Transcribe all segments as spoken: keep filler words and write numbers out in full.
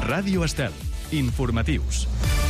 Ràdio Estel. Informatius.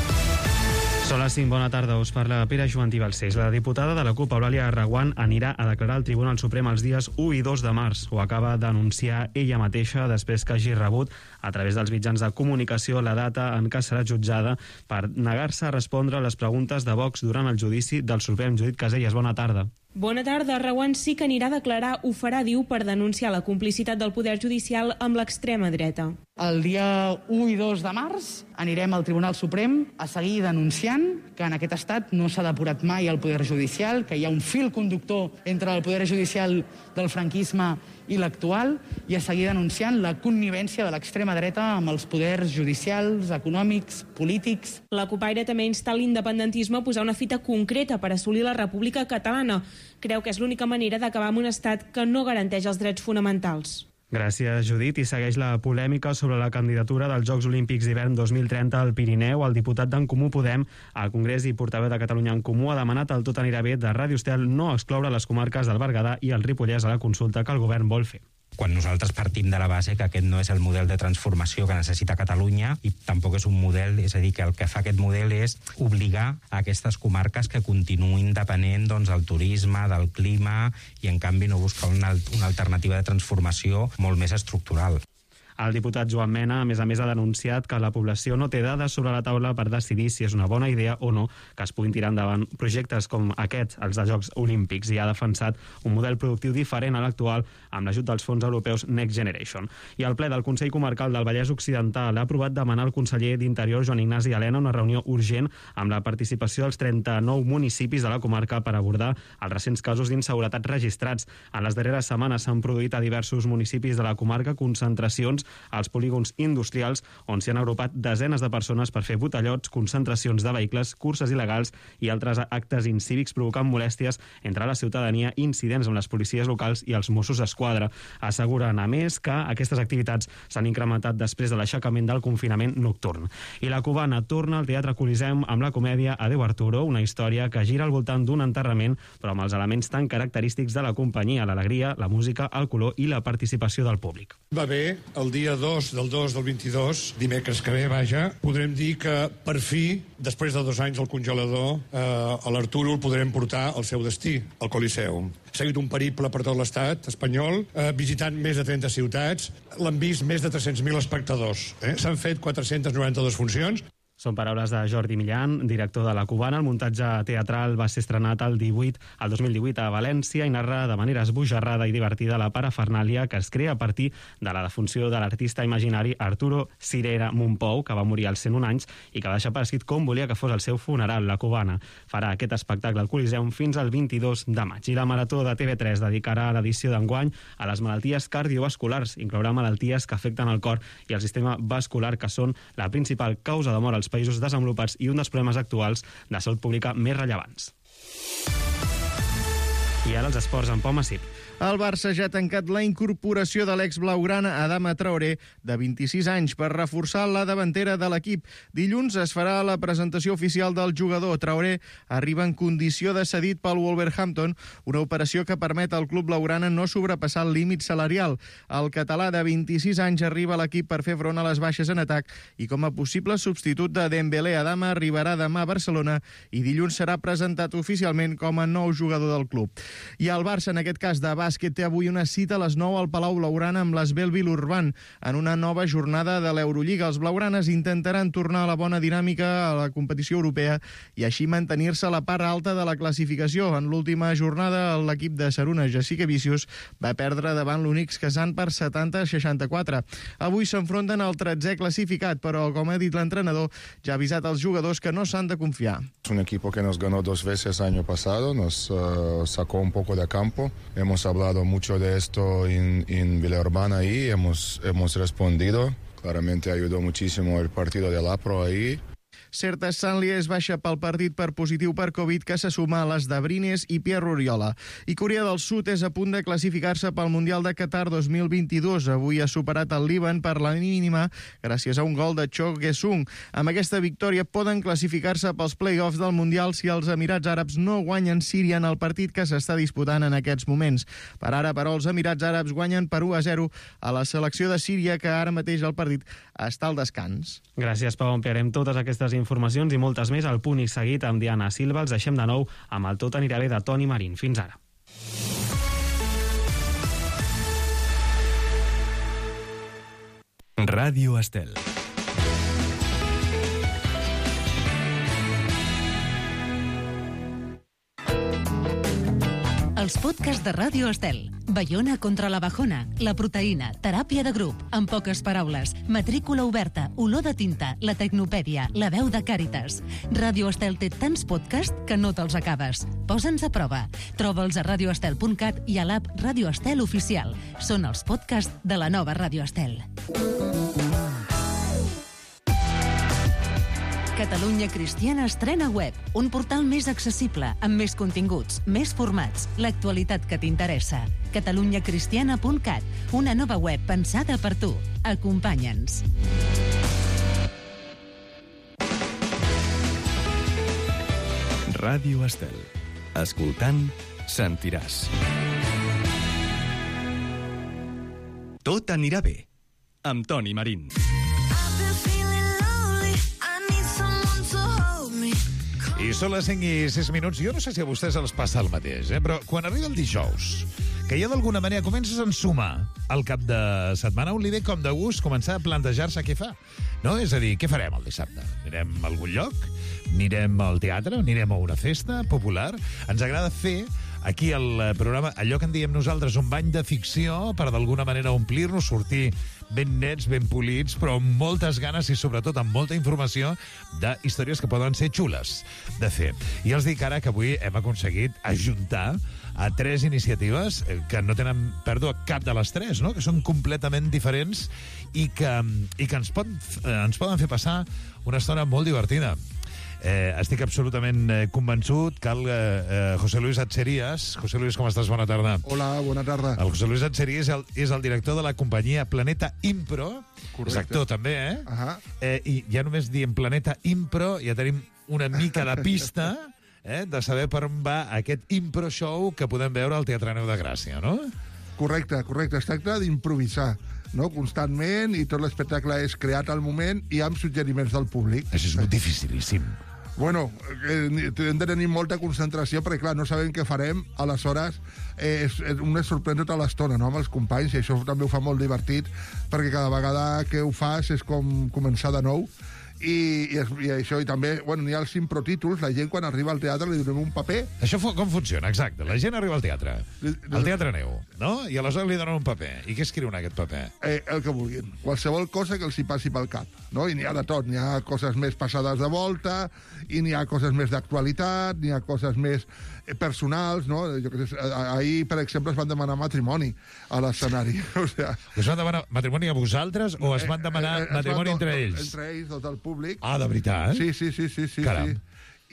Són les cinc, bona tarda, us parla Pere Joantí Balcells. La diputada de la CUP, Eulàlia Reguant, anirà a declarar al Tribunal Suprem els dies u i dos de març. Ho acaba d'anunciar ella mateixa després que hagi rebut, a través dels mitjans de comunicació, la data en què serà jutjada per negar-se a respondre a les preguntes de Vox durant el judici del Suprem. Judit Casellas, bona tarda. Bona tarda. Reguant sí que anirà a declarar, ho farà, diu, per denunciar la complicitat del Poder Judicial amb l'extrema dreta. El dia u i dos de març anirem al Tribunal Suprem a seguir denunciant que en aquest estat no s'ha depurat mai el Poder Judicial, que hi ha un fil conductor entre el Poder Judicial del franquisme i l'actual, i a seguir denunciant la connivència de l'extrema dreta amb els poders judicials, econòmics, polítics. La CUPaire també insta l'independentisme a posar una fita concreta per assolir la República Catalana. Creu que és l'única manera d'acabar amb un estat que no garanteix els drets fonamentals. Gràcies, Judit. I segueix la polèmica sobre la candidatura dels Jocs Olímpics d'hivern dos mil trenta al Pirineu. El diputat d'en Comú Podem al Congrés i portaveu de Catalunya en Comú ha demanat al Tot anirà bé de Ràdio Estel no excloure les comarques del Berguedà i el Ripollès a la consulta que el govern vol fer. Quan nosaltres partim de la base que aquest no és el model de transformació que necessita Catalunya i tampoc és un model, és a dir, que el que fa aquest model és obligar a aquestes comarques que continuïn depenent doncs, del turisme, del clima, i en canvi no buscar una, una alternativa de transformació molt més estructural. El diputat Joan Mena, a més a més, ha denunciat que la població no té dades sobre la taula per decidir si és una bona idea o no que es puguin tirar endavant projectes com aquest, els de Jocs Olímpics, i ha defensat un model productiu diferent a l'actual amb l'ajut dels fons europeus Next Generation. I el ple del Consell Comarcal del Vallès Occidental ha aprovat demanar al conseller d'Interior, Joan Ignasi Elena, una reunió urgent amb la participació dels trenta-nou municipis de la comarca per abordar els recents casos d'inseguretat registrats. En les darreres setmanes s'han produït a diversos municipis de la comarca concentracions als polígons industrials on s'hi han agrupat desenes de persones per fer botellots, concentracions de vehicles, curses il·legals i altres actes incívics provocant molèsties entre la ciutadania i incidents amb les policies locals i els Mossos d'Esquadra. Asseguren, a més, que aquestes activitats s'han incrementat després de l'aixecament del confinament nocturn. I la cubana torna al Teatre Coliseum amb la comèdia Adeu Arturo, una història que gira al voltant d'un enterrament, però amb els elements tan característics de la companyia, l'alegria, la música, el color i la participació del públic. Va bé, el dia dos del dos del vint-i-dos, dimecres que ve, vaja, podrem dir que per fi, després de dos anys al congelador, eh, a l'Arturo el podrem portar al seu destí, al Coliseum. Ha seguit un periple per tot l'estat espanyol, eh, visitant més de trenta ciutats, l'han vist més de tres-cents mil espectadors. Eh? S'han fet quatre-centes noranta-dues funcions. Són paraules de Jordi Millán, director de la Cubana. El muntatge teatral va ser estrenat el divuit, el dos mil divuit a València i narra de manera esbojarrada i divertida la parafernàlia que es crea a partir de la defunció de l'artista imaginari Arturo Cirera Mompou, que va morir als cent un anys i que va deixar per escrit com volia que fos el seu funeral. La Cubana farà aquest espectacle al Coliseum fins al vint-i-dos de maig. I la Marató de T V tres dedicarà l'edició d'enguany a les malalties cardiovasculars. Inclourà malalties que afecten el cor i el sistema vascular, que són la principal causa de mort als països desenvolupats i un dels problemes actuals de salut pública més rellevants. I ara els esports amb Pau Massip. El Barça ja ha tancat la incorporació de l'ex-blaugrana Adama Traoré, de vint-i-sis anys, per reforçar la davantera de l'equip. Dilluns es farà la presentació oficial del jugador. Traoré arriba en condició de cedit pel Wolverhampton, una operació que permet al club blaugrana no sobrepassar el límit salarial. El català de vint-i-sis anys arriba a l'equip per fer front a les baixes en atac i com a possible substitut de Dembélé. Adama arribarà demà a Barcelona i dilluns serà presentat oficialment com a nou jugador del club. I el Barça, en aquest cas de bàsquet, té avui una cita a les nou al Palau Blaugrana amb l'Esbel Vilurban en una nova jornada de l'Eurolliga. Els blaugranes intentaran tornar a la bona dinàmica a la competició europea i així mantenir-se a la part alta de la classificació. En l'última jornada, l'equip de Saruna Jassikevicius va perdre davant l'Unix Kazan per setanta a seixanta-quatre. Avui s'enfronten al tretzè classificat, però, com ha dit l'entrenador, ja ha avisat als jugadors que no s'han de confiar. Es un equipo que nos ganó dos veces año pasado, nos uh, sacó un poco de campo. Hemos hablado mucho de esto en, en Villaurbán ahí, hemos, hemos respondido. Claramente ayudó muchísimo el partido del Apro ahí. Certa Sanli és baixa pel partit per positiu per Covid, que se suma a les de Brines i Pierre Oriola. I Corea del Sud és a punt de classificar-se pel Mundial de Qatar dos mil vint-i-dos. Avui ha superat el Líban per la mínima gràcies a un gol de Cho Ge-sung. Amb aquesta victòria poden classificar-se pels play-offs del Mundial si els Emirats Àrabs no guanyen Síria en el partit que s'està disputant en aquests moments. Per ara, però, els Emirats Àrabs guanyen per u a zero a la selecció de Síria, que ara mateix el partit està al descans. Gràcies, Pau. Ampliarem totes aquestes informacions i moltes més al Punt i Seguit amb Diana Silva. Els deixem de nou amb el Tot anirà bé de Toni Marín. Fins ara. Ràdio Estel. Els podcasts de Ràdio Estel. Baiona contra la bajona, la proteïna, teràpia de grup, en poques paraules, matrícula oberta, olor de tinta, la tecnopèdia, la veu de Càritas. Ràdio Estel té tants podcasts que no te'ls acabes. Posa'ns a prova. Troba'ls a radioestel punt cat i a l'app Ràdio Estel Oficial. Són els podcasts de la nova Ràdio Estel. Catalunya Cristiana estrena web, un portal més accessible, amb més continguts, més formats, l'actualitat que t'interessa. catalunya cristiana punt cat, una nova web pensada per tu. Acompanya'ns. Ràdio Estel. Escoltant, sentiràs. Tot anirà bé, amb Toni Marín. I són les cinc i sis minuts. Jo no sé si a vostès els passa el mateix, eh? Però quan arriba el dijous, que ja d'alguna manera comences a ensumar el cap de setmana, un li ve com de gust començar a plantejar-se què fa. No? És a dir, què farem el dissabte? Anirem a algun lloc? Anirem al teatre? Anirem a una festa popular? Ens agrada fer aquí al programa allò que en diem nosaltres un bany de ficció per d'alguna manera omplir-nos, sortir ben nets, ben polits, però amb moltes ganes i sobretot amb molta informació de històries que poden ser xules de fer. I els dic ara que avui hem aconseguit ajuntar a tres iniciatives que no tenen pèrdua cap de les tres, no? Que són completament diferents i que, i que ens, pot, ens poden fer passar una estona molt divertida. Eh, estic absolutament eh, convençut que el eh, José Luis Atxerías... José Luis, com estàs? Bona tarda. Hola, bona tarda. El José Luis Atxerías és el, és el director de la companyia Planeta Impro. Correcte. És actor també, eh? Uh -huh. eh? I ja només diem Planeta Impro, ja tenim una mica de pista eh, de saber per on va aquest impro show que podem veure al Teatre Neu de Gràcia, no? Correcte, correcte. Es tracta d'improvisar, no? Constantment, i tot l'espectacle és creat al moment i amb suggeriments del públic. Això és molt dificilíssim. Bueno, eh, hem de tenir molta concentració perquè, clar, no sabem què farem. Aleshores, eh, és, és, un es sorprèn tota l'estona, no?, amb els companys, i això també ho fa molt divertit, perquè cada vegada que ho fas és com començar de nou. I, i, i això, i també, bueno, n'hi ha els improtítols. La gent, quan arriba al teatre, li donem un paper. Això com funciona, exacte? La gent arriba al teatre, al Teatre Neu, no? I aleshores li donen un paper. I què escriu en aquest paper? Eh, el que vulguin. Qualsevol cosa que els hi passi pel cap, no? I n'hi ha de tot. N'hi ha coses més passades de volta, i n'hi ha coses més d'actualitat, n'hi ha coses més personals, no? Jo que sé, ahir, per exemple, es van demanar matrimoni a l'escenari. O sea, us van demanar matrimoni a vosaltres o es van demanar eh, eh, matrimoni entre tot, ells? Entre ells, tot el públic. Ah, de veritat? Sí, sí, sí, sí, sí. Caram. Sí.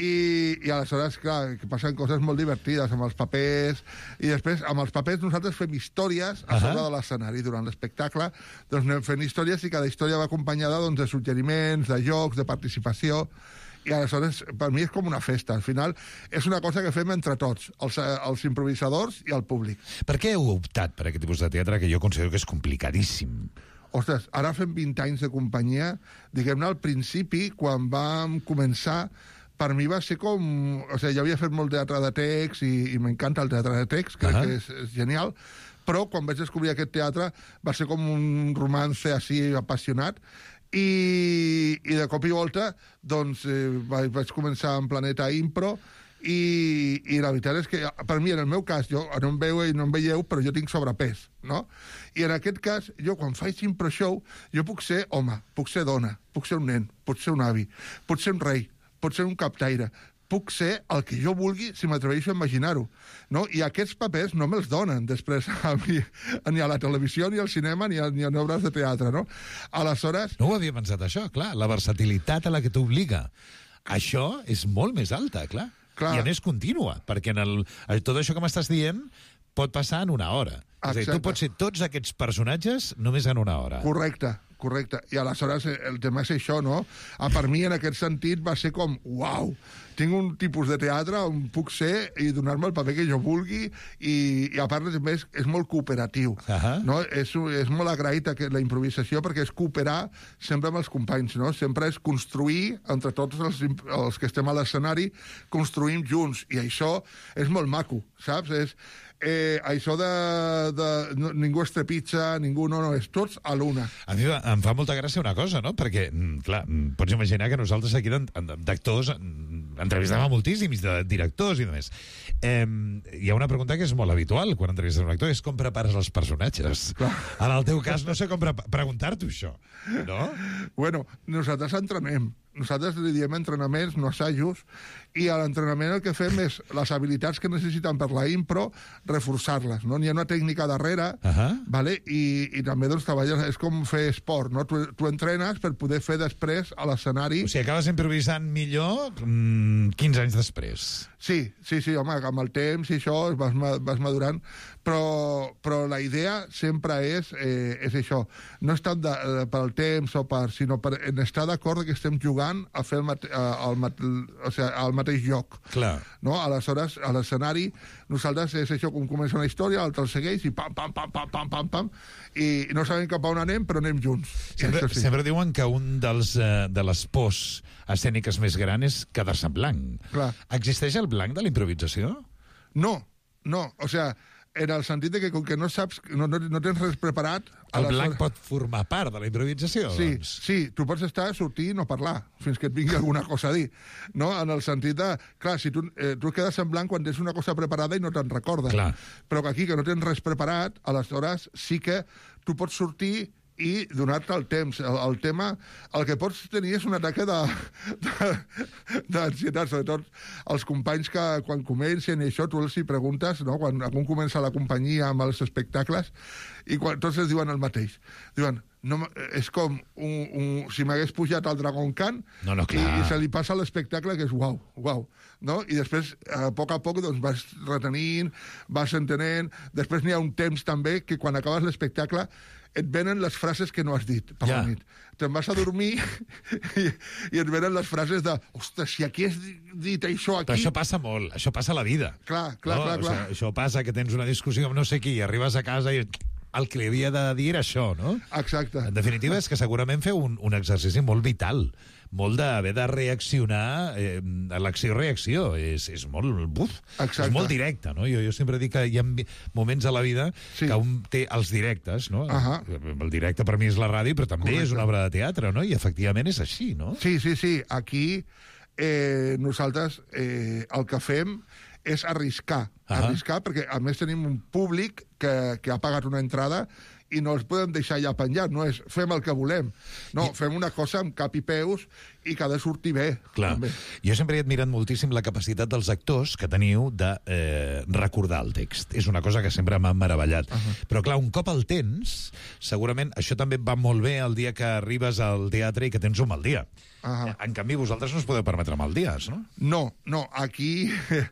I, i aleshores, clar, que passen coses molt divertides amb els papers, i després amb els papers nosaltres fem històries a sobre uh -huh. de l'escenari. Durant l'espectacle doncs anem fent històries, i cada història va acompanyada doncs, de suggeriments, de jocs, de participació, i aleshores per mi és com una festa. Al final és una cosa que fem entre tots, els, els improvisadors i el públic. Per què heu optat per aquest tipus de teatre que jo considero que és complicadíssim? Ostres, ara fem vint anys de companyia. Diguem-ne, al principi, quan vam començar, per mi va ser com... O sigui, jo havia fet molt teatre de text i, i m'encanta el teatre de text, crec uh -huh. que és, és genial, però quan vaig descobrir aquest teatre va ser com un romance així apassionat, i, i de cop i volta doncs eh, vaig, vaig començar en Planeta Impro, i, i la veritat és que per mi, en el meu cas, jo no em veieu, no em veieu, però jo tinc sobrepès, no? I en aquest cas, jo quan faig impro show, jo puc ser home, puc ser dona, puc ser un nen, puc ser un avi, puc ser un rei, pot ser un captaire, puc ser el que jo vulgui si m'atreveixo a imaginar-ho. No? I aquests papers no me'ls donen després a mi, ni a la televisió, ni al cinema, ni a, ni a obres de teatre. No? Aleshores... No ho havia pensat, això, clar. La versatilitat a la que t'obliga. Això és molt més alta, clar. clar. I a més contínua, perquè en el, tot això que m'estàs dient pot passar en una hora. Exacte. És a dir, tu pots ser tots aquests personatges només en una hora. Correcte. Correcte. I aleshores el tema és això, no? A per mi, en aquest sentit, va ser com, uau, tinc un tipus de teatre on puc ser i donar-me el paper que jo vulgui i, i a part, més, és molt cooperatiu. Uh-huh. No? És, és molt agraït la improvisació perquè és cooperar sempre amb els companys, no? Sempre és construir, entre tots els, els que estem a l'escenari, construïm junts. I això és molt maco, saps? És... Eh, això de, de no, ningú es trepitja, ningú no, no, és tots a l'una. A mi em fa molta gràcia una cosa, no? Perquè, clar, pots imaginar que nosaltres aquí d'actors entrevistem a moltíssims de directors i demés. Eh, hi ha una pregunta que és molt habitual quan entrevistes un actor, és com prepares els personatges. Clar. En el teu cas no sé com pre preguntar-t'ho això, no? Bueno, nosaltres entrenem. Nosaltres li diem entrenaments, no assajos, i a l'entrenament el que fem és les habilitats que necessiten per la impro, reforçar-les, no? N'hi ha una tècnica darrere, uh-huh. vale? I, i també doncs, treballes, és com fer esport, no? Tu, tu entrenes per poder fer després a l'escenari... O sigui, acabes improvisant millor mmm, quinze anys després. Sí, sí, sí, home, amb el temps i això vas, vas madurant, però, però la idea sempre és, eh, és això. No és tant de, de, per al temps o per... sinó per en estar d'acord que estem jugant a fer el, mate, el, mate, o sigui, el mateix joc. Clar. No? Aleshores, a l'escenari, nosaltres és això, com comença una història, l'altre el segueix i pam, pam, pam, pam, pam, pam, pam, i no sabem cap a on anem, però anem junts. Sempre, sí. sempre diuen que un dels, uh, de les pors escèniques més gran és quedar-se en blanc. Clar. Existeix el blanc de la improvisació? No, no, o sigui, en el sentit de que com que no saps, no, no, no tens res preparat... El blanc hores... pot formar part de la improvisació, sí, doncs. Sí, tu pots estar, sortir i no parlar, fins que et vingui alguna cosa a dir, no? En el sentit de... Clar, si tu, eh, tu quedes en blanc quan tens una cosa preparada i no te'n recordes. Clar. Però que aquí, que no tens res preparat, aleshores sí que tu pots sortir i donar-te el temps. El, el tema, el que pots tenir és un ataque d'ansietat, sobretot els companys que quan comencen i això, tu els hi preguntes, no? Quan algun comença la companyia amb els espectacles, i quan tots els diuen el mateix. Diuen, no, és com un, un, si m'hagués pujat al Dragon Khan no, no, i, i se li passa l'espectacle que és uau, uau. No? I després, a poc a poc, doncs, vas retenint, vas entenent. Després n'hi ha un temps també que quan acabes l'espectacle et venen les frases que no has dit per ja. la nit. Te'n vas a dormir i, i et venen les frases de ostres, si aquí has dit això aquí... Però això passa molt, això passa a la vida. Clar, clar, no? clar, clar. O sigui, això passa que tens una discussió amb no sé qui, arribes a casa i el que li havia de dir era això, no? Exacte. En definitiva, és que segurament feu un, un exercici molt vital, molt d'haver de reaccionar eh, a l'acció-reacció. És, és molt... Buf, és molt directe, no? Jo, jo sempre dic que hi ha moments a la vida sí. que un té els directes, no? Uh-huh. El directe per mi és la ràdio, però també Correcte. És una obra de teatre, no? I efectivament és així, no? Sí, sí, sí. Aquí eh, nosaltres eh, el que fem és arriscar. Uh-huh. Arriscar perquè, a més, tenim un públic que, que ha pagat una entrada i no els podem deixar ja penjat. No és fem el que volem. No, I... fem una cosa amb cap i peus i que ha de sortir bé. Clar. També. Jo sempre he admirat moltíssim la capacitat dels actors que teniu de eh, recordar el text. És una cosa que sempre m'ha meravellat. Uh-huh. Però, clar, un cop el tens, segurament això també va molt bé el dia que arribes al teatre i que tens un mal dia. Uh-huh. En canvi, vosaltres no us podeu permetre mal dies, no? No, no. Aquí,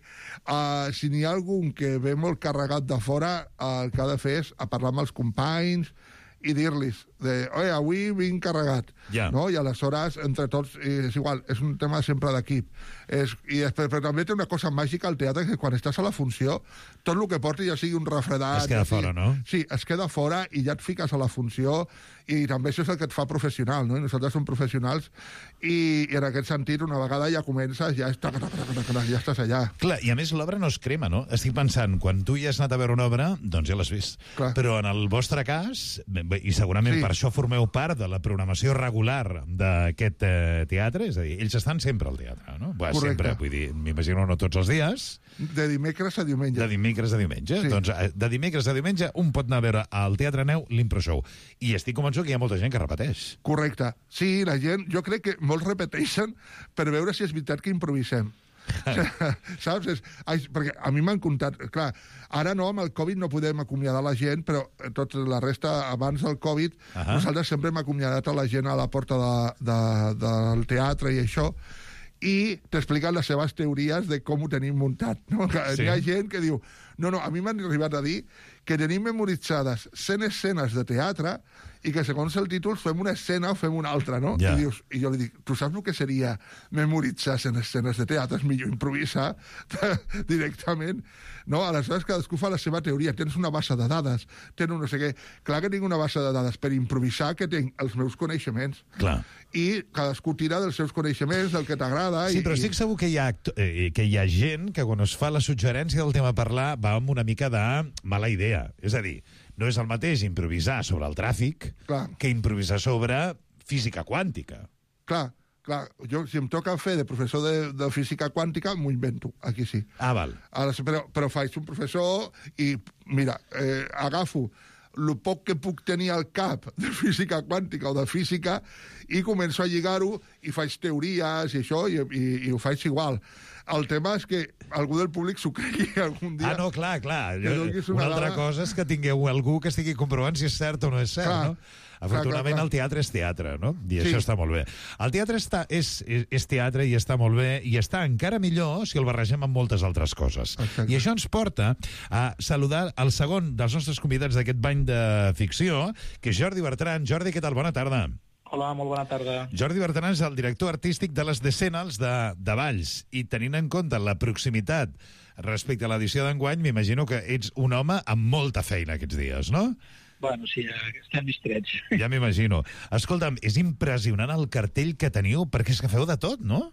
uh, si n'hi ha algun que ve molt carregat de fora, uh, el que ha de fer és a parlar amb els companys i dir-los, oi, avui vinc carregat. Yeah. No? I aleshores, entre tots, és igual, és un tema sempre d'equip. I després, però també té una cosa màgica al teatre, que quan estàs a la funció, tot el que porti, ja sigui un refredat... Es queda ja fora, sigui, no? Sí, es queda fora i ja et fiques a la funció i també això és el que et fa professional, no? I nosaltres som professionals i, i en aquest sentit, una vegada ja comences, ja, està, ja estàs allà. Clar, i a més l'obra no es crema, no? Estic pensant, quan tu ja has anat a veure una obra, doncs ja l'has vist. Clar. Però en el vostre cas, i segurament sí. per això formeu part de la programació regular d'aquest eh, teatre, és a dir, ells estan sempre al teatre, no? Bé, sempre, vull dir, m'imagino no tots els dies. De dimecres a diumenge. De dimecres a diumenge. Sí. Doncs de dimecres a diumenge un pot anar a veure al Teatre Neu l'Impro Show. I estic convençut que hi ha molta gent que repeteix. Correcte. Sí, la gent, jo crec que molts repeteixen per veure si és veritat que improvisem. Saps? És, perquè a mi m'han comptat... Clar, ara no, amb el Covid no podem acomiadar la gent, però tota la resta, abans del Covid, uh -huh. nosaltres sempre hem acomiadat a la gent a la porta de, de, del teatre i això, i t'expliquen les seves teories de com ho tenim muntat. No? Sí. Hi ha gent que diu... No, no, a mi m'han arribat a dir que tenim memoritzades cent escenes de teatre i que segons el títol fem una escena o fem una altra, no? Ja. I, dius, I jo li dic, tu saps el que seria memoritzar cent escenes de teatre? És millor improvisar directament. No? Aleshores cadascú fa la seva teoria. Tens una base de dades, tens un no sé què. Clar que tinc una base de dades per improvisar que tinc els meus coneixements. Clar. I cadascú tira dels seus coneixements, del que t'agrada. Sí, i, però estic segur que hi, ha, eh, que hi ha gent que quan es fa la suggerència del tema a parlar va amb una mica de mala idea. És a dir, no és el mateix improvisar sobre el tràfic clar. que improvisar sobre física quàntica. Clar, clar. Jo, si em toca fer de professor de, de física quàntica, m'ho invento, aquí sí. Ah, val. Ara, però, però faig un professor i, mira, eh, agafo el poc que puc tenir al cap de física quàntica o de física i començo a lligar-ho i faig teories i això, i, i, i ho faig igual. El tema és que algú del públic s'ho cregui algun dia. Ah, no, clar, clar. Jo, una una altra dada... cosa és que tingueu algú que estigui comprovant si és cert o no és cert, clar, no? Afortunadament, clar, clar, clar. El teatre és teatre, no? I sí. Això està molt bé. El teatre està, és, és, és teatre i està molt bé, i està encara millor si el barregem amb moltes altres coses. Exacte. I això ens porta a saludar el segon dels nostres convidats d'aquest bany de ficció, que és Jordi Bertran. Jordi, què tal? Bona tarda. Hola, molt bona tarda. Jordi Bertran és el director artístic de les Decenals de, de Valls, i tenint en compte la proximitat respecte a l'edició d'enguany, m'imagino que ets un home amb molta feina aquests dies, no? Bueno, sí, estem distrets. Ja m'imagino. Escolta'm, és impressionant el cartell que teniu, perquè és que feu de tot, no?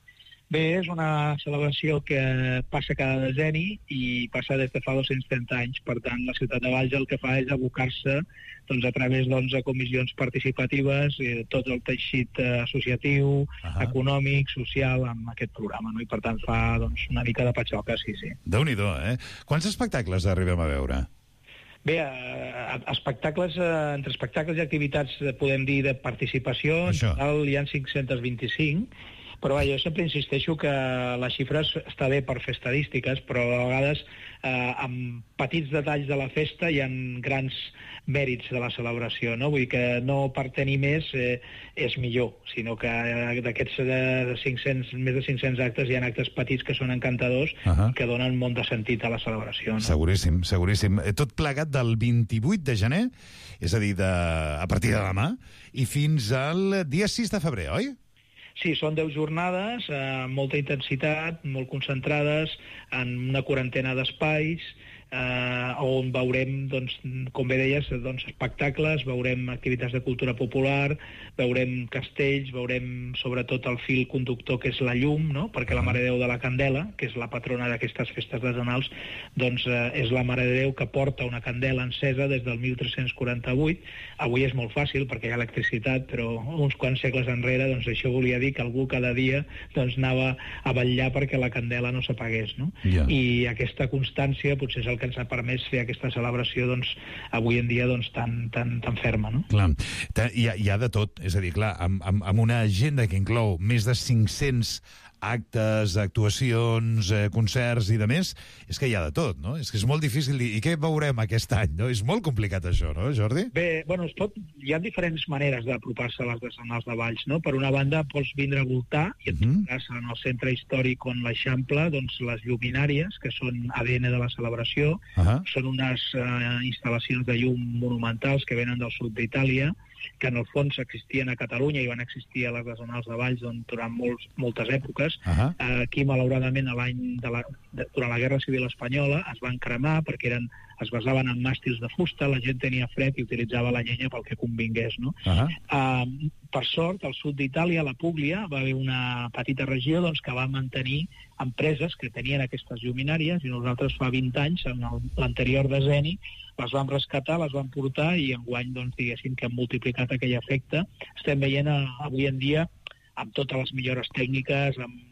Bé, és una celebració que passa cada decenni i passa des de fa dos-cents trenta anys. Per tant, la ciutat de Valls el que fa és abocar-se doncs, a través d'onze comissions participatives, eh, tot el teixit eh, associatiu, uh-huh. econòmic, social, amb aquest programa, no? I per tant fa doncs, una mica de patxoca, sí, sí. Déu-n'hi-do, eh? Quants espectacles arribem a veure? Bé, eh, espectacles, eh, entre espectacles i activitats eh, podem dir de participació, Això. en total hi ha cinc-cents vint-i-cinc, però va, jo sempre insisteixo que les xifres està bé per fer estadístiques, però a vegades eh, amb petits detalls de la festa hi ha grans mèrits de la celebració, no? Vull dir que no per tenir més eh, és millor, sinó que eh, d'aquests eh, cinc-cents, més de cinc-cents actes hi ha actes petits que són encantadors uh -huh. i que donen molt de sentit a la celebració. No? Seguríssim, seguríssim. Tot plegat del vint-i-vuit de gener, és a dir, de, a partir de demà, i fins al dia sis de febrer, oi? Sí, són deu jornades, eh, molta intensitat, molt concentrades, en una quarantena d'espais, eh, on veurem, doncs, com bé deies, doncs, espectacles, veurem activitats de cultura popular, veurem castells, veurem sobretot el fil conductor que és la llum, no? Perquè la Mare de Déu de la Candela, que és la patrona d'aquestes festes decenals, doncs eh, és la Mare de Déu que porta una candela encesa des del mil tres-cents quaranta-vuit. Avui és molt fàcil perquè hi ha electricitat, però uns quants segles enrere doncs això volia dir que algú cada dia doncs, anava a vetllar perquè la candela no s'apagués, no? Yeah. I aquesta constància potser és el que ens ha permès fer aquesta celebració doncs, avui en dia doncs, tan, tan, tan ferma, no? Clar, hi ha, hi ha de tot, és a dir, clar, amb, amb, amb una agenda que inclou més de cinc-cents actes, actuacions, eh, concerts i de més, és que hi ha de tot, no? És que és molt difícil dir, i què veurem aquest any, no? És molt complicat això, no, Jordi? Bé, bueno, es pot, hi ha diferents maneres d'apropar-se a les decenals de Valls, no? Per una banda, pots vindre a voltar i et Mhm. trobaràs en el centre històric on l'Eixample, doncs les lluminàries, que són A D N de la celebració, Ahà. són unes eh, instal·lacions de llum monumentals que venen del sud d'Itàlia, que en el fons existien a Catalunya i van existir a les decenals de Valls doncs, durant molts, moltes èpoques. Ahà. Eh, Aquí, malauradament, a l'any de la, de, durant la Guerra Civil Espanyola es van cremar perquè eren, es basaven en màstils de fusta, la gent tenia fred i utilitzava la llenya pel que convingués, no? Ahà. Uh, per sort, al sud d'Itàlia, a la Puglia, va haver una petita regió doncs, que va mantenir empreses que tenien aquestes lluminàries i nosaltres fa vint anys, en el- l'anterior decenni, les vam rescatar, les vam portar i enguany, doncs, diguéssim, que han multiplicat aquell efecte. Estem veient uh, avui en dia amb totes les millores tècniques, amb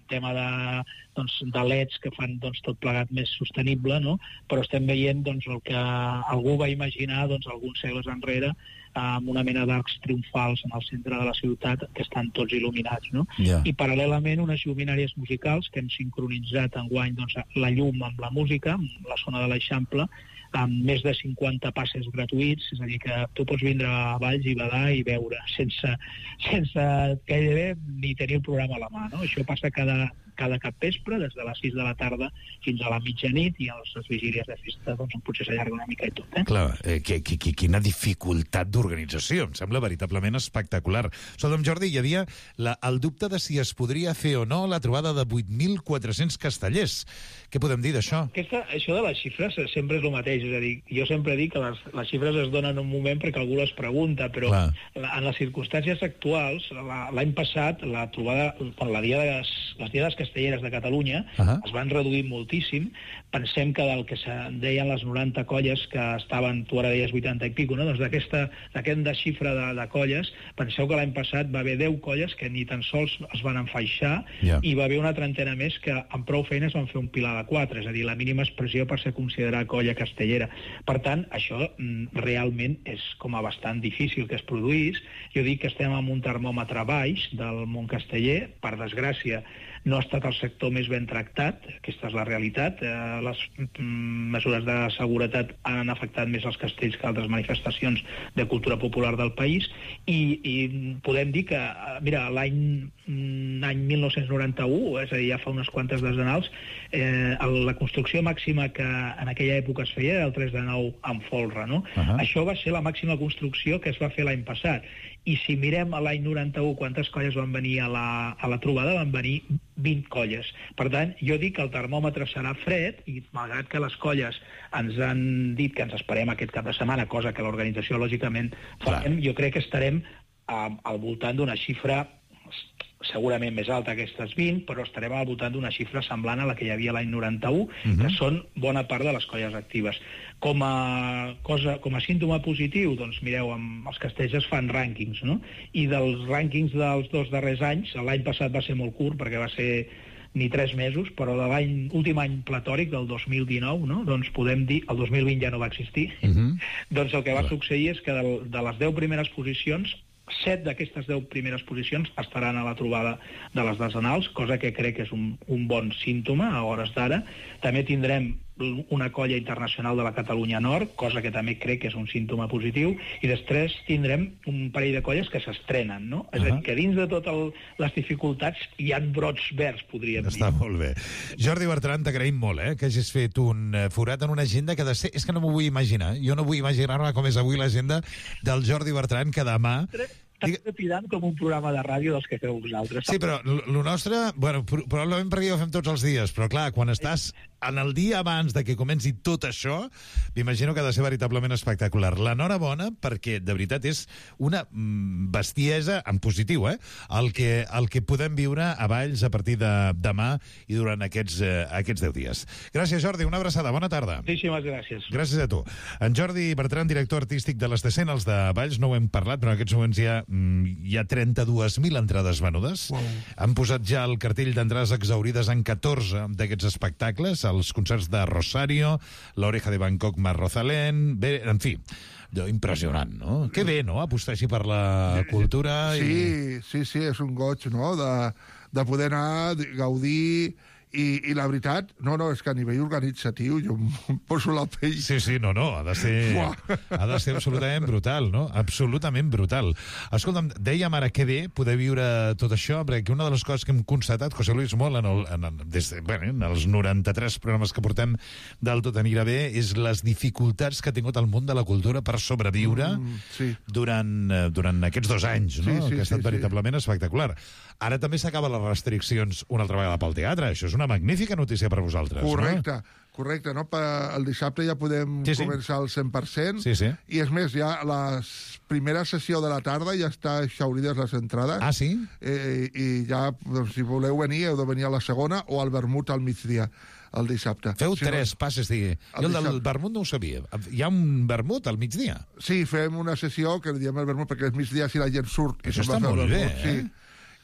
tema de, doncs, de leds que fan doncs, tot plegat més sostenible, no? Però estem veient doncs, el que algú va imaginar doncs, alguns segles enrere amb una mena d'arcs triomfals en el centre de la ciutat que estan tots il·luminats, no? Yeah. I paral·lelament unes lluminàries musicals que hem sincronitzat enguany doncs, la llum amb la música, amb la zona de l'Eixample, amb més de cinquanta passes gratuïts, és a dir, que tu pots vindre a Valls i badar i veure, sense, sense gairebé ni tenir el programa a la mà, no? Això passa cada, cada capvespre, des de les sis de la tarda fins a la mitjanit, i a les vigílies de festa doncs, potser s'allarga una mica i tot. Eh? Clar, eh, que, que, que, quina dificultat d'organització, em sembla veritablement espectacular. Escolta'm, Jordi, hi havia la, el dubte de si es podria fer o no la trobada de vuit mil quatre-cents castellers. Què podem dir d'això? Aquesta, això de les xifres sempre és el mateix, és a dir, jo sempre dic que les, les xifres es donen en un moment perquè algú les pregunta, però la, en les circumstàncies actuals, l'any passat, la trobada, quan la dia de les, les diades castelleres de Catalunya uh -huh. es van reduir moltíssim. Pensem que del que se'n deien les noranta colles que estaven, tu ara deies vuitanta i pico, no? Doncs d'aquesta d'aquesta xifra de, de colles, penseu que l'any passat va haver deu colles que ni tan sols es van enfaixar, yeah. i va haver una trentena més que amb prou feines van fer un pilar de quatre, és a dir, la mínima expressió per ser considerada colla castellera. Per tant, això mm, realment és com a bastant difícil que es produís. Jo dic que estem amb un termòmetre baix del món casteller, per desgràcia no ha estat el sector més ben tractat, aquesta és la realitat. Eh, les mm, mesures de seguretat han afectat més els castells que altres manifestacions de cultura popular del país, i, i podem dir que, mira, l'any any mil nou-cents noranta-u, és a dir, ja fa unes quantes desenals, eh, la construcció màxima que en aquella època es feia era el tres de nou amb folre, no? Uh-huh. Això va ser la màxima construcció que es va fer l'any passat. I si mirem a l'any noranta-u quantes colles van venir a la, a la trobada, van venir vint colles. Per tant, jo dic que el termòmetre serà fred, i malgrat que les colles ens han dit que ens esperem aquest cap de setmana, cosa que l'organització lògicament farem, jo crec que estarem a, al voltant d'una xifra segurament més alta que aquestes vint, però estarem al voltant d'una xifra semblant a la que hi havia l'any noranta-u, uh-huh. que són bona part de les colles actives. Com a, cosa, com a símptoma positiu, doncs mireu, amb els castells es fan rànquings, no? I dels rànquings dels dos darrers anys, l'any passat va ser molt curt, perquè va ser ni tres mesos, però de l'any últim any platòric, del dos mil dinou, no? Doncs podem dir, el dos mil vint ja no va existir, uh-huh. doncs el que va succeir és que de, de les deu primeres posicions, set d'aquestes deu primeres posicions estaran a la trobada de les decenals, cosa que crec que és un, un bon símptoma a hores d'ara. També tindrem una colla internacional de la Catalunya Nord, cosa que també crec que és un símptoma positiu, i després tindrem un parell de colles que s'estrenen, no? Uh-huh. És a dir, que dins de totes les dificultats hi ha brots verds, podríem dir. Està molt bé. Jordi Bertran, t'agraïm molt, eh, que hagis fet un forat en una agenda que ha de ser... És que no m'ho vull imaginar. Jo no vull imaginar-me com és avui l'agenda del Jordi Bertran, que demà... Estàs trepidant com un programa de ràdio dels que feu vosaltres. Sí, però el nostre, bueno, probablement perquè ho fem tots els dies, però clar, quan estàs en el dia abans de que comenci tot això, m'imagino que ha de ser veritablement espectacular. L'enhorabona, perquè de veritat és una bestiesa, en positiu, eh? El que, el que podem viure a Valls a partir de demà i durant aquests, eh, aquests deu dies. Gràcies, Jordi, una abraçada, bona tarda. Moltíssimes gràcies. Gràcies a tu. En Jordi Bertran, director artístic de les Decenals de Valls, no ho hem parlat, però en aquests moments hi ha hi ha trenta-dues mil entrades venudes. Wow. Han posat ja el cartell d'entrades exaurides en catorze d'aquests espectacles, els concerts de Rosario, l'Oreja de Bangkok más Rosalén, bé, en fi, impressionant, no? Que bé, no?, apostar així per la cultura. Sí, i... sí, sí, és un goig, no?, de, de poder anar, gaudir... I, I la veritat, no, no, és que a nivell organitzatiu jo em poso la pell... Sí, sí, no, no, ha de ser, ha de ser absolutament brutal, no? Absolutament brutal. Escolta'm, dèiem ara que bé poder viure tot això, perquè una de les coses que hem constatat, José Luis, molt en, el, en, el, des de, bueno, en els noranta-tres programes que portem del Tot anirà bé, és les dificultats que ha tingut el món de la cultura per sobreviure mm, sí. durant, durant aquests dos anys, no? Sí, sí, que ha estat sí, veritablement sí. espectacular. Ara també s'acaben les restriccions una altra vegada pel teatre. Això és una magnífica notícia per vosaltres. Correcte, no? correcte. No? Per el dissabte ja podem sí, sí. començar al cent per cent. Sí, sí. I és més, ja la primera sessió de la tarda ja està exaurides les entrades. Ah, sí? Eh, I ja, doncs, si voleu venir, heu de venir a la segona o al vermut al migdia, el dissabte. Feu si tres no, passes, digui. Jo el del vermut no ho sabia. Hi ha un vermut al migdia? Sí, fem una sessió que li diem el vermut perquè és migdia si la gent surt. Això està molt bé, eh? Sí.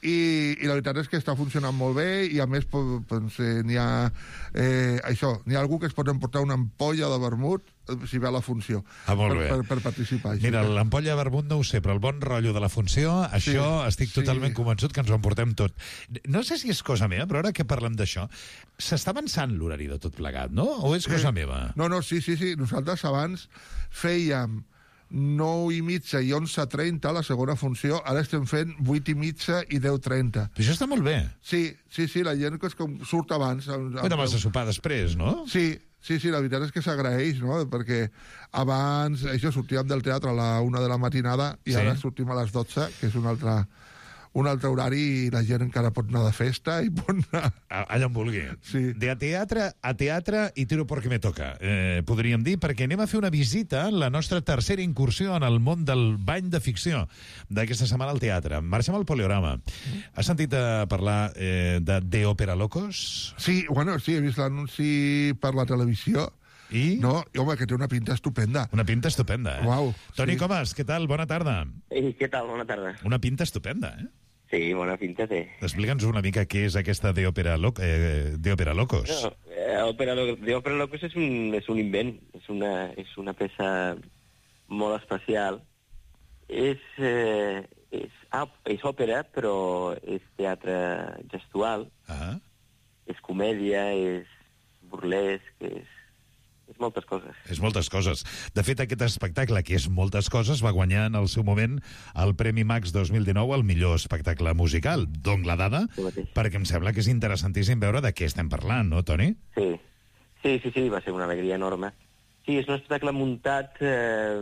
i, i la veritat és que està funcionant molt bé i a més doncs, eh, n'hi ha eh, això, n'hi ha algú que es pot emportar una ampolla de vermut si ve a la funció ah, per, per, per, per participar. Mira, l'ampolla de vermut no ho sé, però el bon rotllo de la funció, això sí, estic totalment sí. convençut que ens ho emportem tot. No sé si és cosa meva, però ara que parlem d'això, s'està avançant l'horari de tot plegat, no? O és cosa eh, meva? No, no, sí, sí, sí. Nosaltres abans fèiem nou i mitja i onze trenta la segona funció, ara estem fent vuit i mitja i deu trenta. Però això està molt bé. Sí, sí, sí, la gent que és com surt abans. Però vas a sopar després, no? Sí, sí, sí, la veritat és que s'agraeix, no? Perquè abans, això, sortíem del teatre a la una de la matinada i sí. ara sortim a les dotze, que és un altre, un altre horari i la gent encara pot anar de festa i pot anar... Allà on vulgui. Sí. De a teatre a teatre i tiro perquè me toca, eh, podríem dir, perquè anem a fer una visita, la nostra tercera incursió en el món del bany de ficció d'aquesta setmana al teatre. Marxem al Poliorama. Has sentit a parlar eh, de The Opera Locos? Sí, bueno, sí, he vist l'anunci per la televisió. I? No, i, home, que té una pinta estupenda. Una pinta estupenda, eh? Uau, Toni sí. Comas, què tal? Bona tarda. Ei, què tal? Bona tarda. Una pinta estupenda, eh? Sí, bona pinta té. Explica'ns una mica què és aquesta de Òpera Lo eh, de Òpera Locos. No, eh, Òpera Lo de Òpera Locos és un, és un invent, és una, és una peça molt especial. És, eh, és, ah, és òpera, però és teatre gestual. Ah. És comèdia, és burlesc, és... és moltes coses. És moltes coses. De fet, aquest espectacle, que és moltes coses, va guanyar en el seu moment el Premi Max dos mil dinou al millor espectacle musical. Dono la dada, perquè em sembla que és interessantíssim veure de què estem parlant, no, Toni? Sí, sí, sí, sí, va ser una alegria enorme. Sí, és un espectacle muntat eh,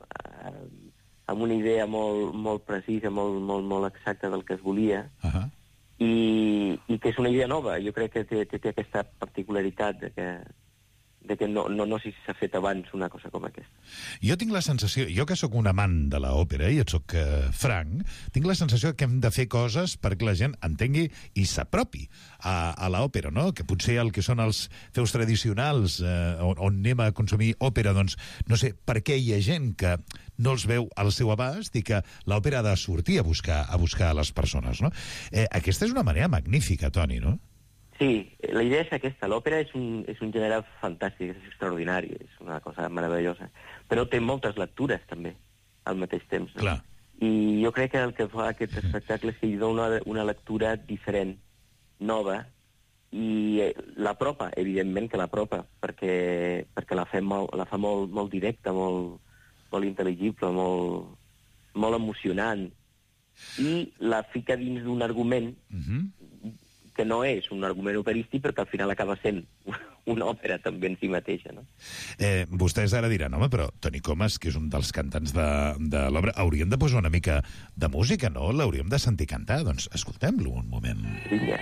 amb una idea molt, molt precisa, molt, molt, molt exacta del que es volia, uh -huh. i, i que és una idea nova. Jo crec que té, té, té aquesta particularitat de que de que no, no, no sé si s'ha fet abans una cosa com aquesta. Jo tinc la sensació, jo que sóc un amant de l'òpera i et sóc uh, franc, tinc la sensació que hem de fer coses perquè la gent entengui i s'apropi a, a l'òpera, no? Que potser el que són els feus tradicionals eh, on, on anem a consumir òpera, doncs, no sé, per què hi ha gent que no els veu al seu abast i que l'òpera ha de sortir a buscar a buscar a les persones, no? Eh, aquesta és una manera magnífica, Toni, no? Sí, la idea és aquesta. L'òpera és un, és un gènere fantàstic, és extraordinari, és una cosa meravellosa. Però té moltes lectures, també, al mateix temps. No? Clar. I jo crec que el que fa aquest espectacle és que hi dona una, una lectura diferent, nova, i l'apropa, evidentment que l'apropa, perquè, perquè la, molt, la fa molt, molt directa, molt, molt intel·ligible, molt, molt emocionant, i la fica dins d'un argument uh-huh. que no és un argument operístic, però que al final acaba sent una òpera també en si mateixa, no? Eh, vostès ara diran, home, però Toni Comas, que és un dels cantants de, de l'obra, hauríem de posar una mica de música, no? L'hauríem de sentir cantar. Doncs escoltem-lo un moment. Vinga.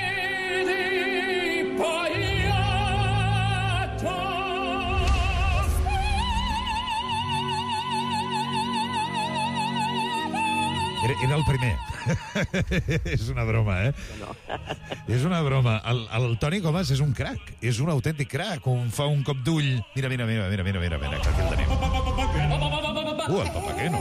Era, era el primer. És una broma, eh? No. És una broma. El, el Toni Comas és un crac. És un autèntic crac. Un fa un cop d'ull. Mira, mira, mira, mira, mira, mira, mira, que aquí el tenim. Uh, el Papaqueno.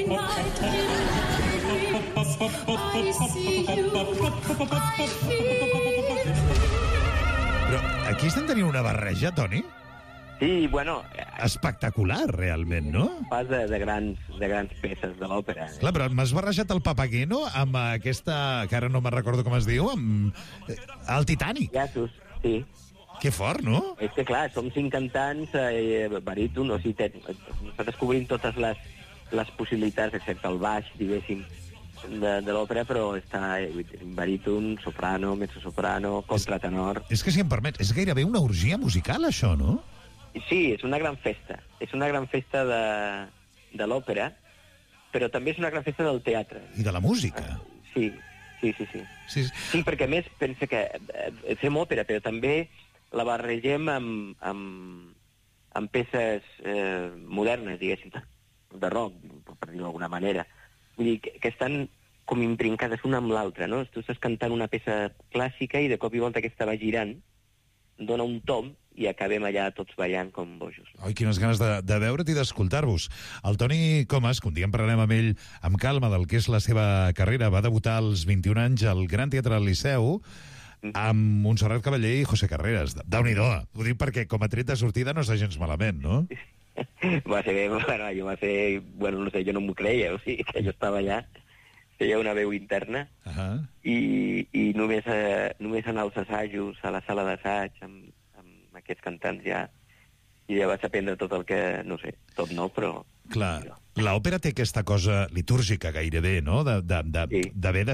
Però aquí estem tenint una barreja, Toni? Sí, bueno... Espectacular, realment, no? Pas de, de, grans, de grans peces de l'òpera. Clar, però m'has barrejat el Papageno amb aquesta, que ara no me'n recordo com es diu, amb el Titanic. Llaços, sí. Que fort, no? És que, clar, som cinc cantants, eh, baríton, o sigui, està descobrint totes les, les possibilitats, excepte el baix, diguéssim, de, de l'òpera, però està baríton, soprano, mezzosoprano, contratenor... És, és que, si em permet, és gairebé una orgia musical, això, no? Sí, és una gran festa. És una gran festa de, de l'òpera, però també és una gran festa del teatre. I de la música. Sí, sí, sí. Sí, sí, sí perquè a més pensa que eh, fem òpera, però també la barregem amb, amb, amb peces eh, modernes, diguéssim, de rock, per dir-ho d'alguna manera. Vull dir, que, que estan com imbrincades una amb l'altra, no? Tu estàs cantant una peça clàssica i de cop i volta aquesta va girant, dona un tom i acabem allà tots ballant com bojos. Oi, quines ganes de, de veure't i d'escoltar-vos. El Toni Comas, que un dia en parlarem amb ell amb calma del que és la seva carrera, va debutar als vint-i-un anys al Gran Teatre del Liceu amb Montserrat Cavaller i José Carreras. Déu-n'hi-do. Ho dic perquè com a tret de sortida no està gens malament, no? Va ser, bueno, jo va ser, bueno, no sé, jo no m'ho creia, o sigui, que jo estava allà, feia una veu interna, uh -huh. i, i només, eh, només anar als assajos, a la sala d'assaig, amb, amb aquests cantants ja, i ja vaig aprendre tot el que, no sé, tot no, però... Clar, l'òpera té aquesta cosa litúrgica gairebé, no?, d'haver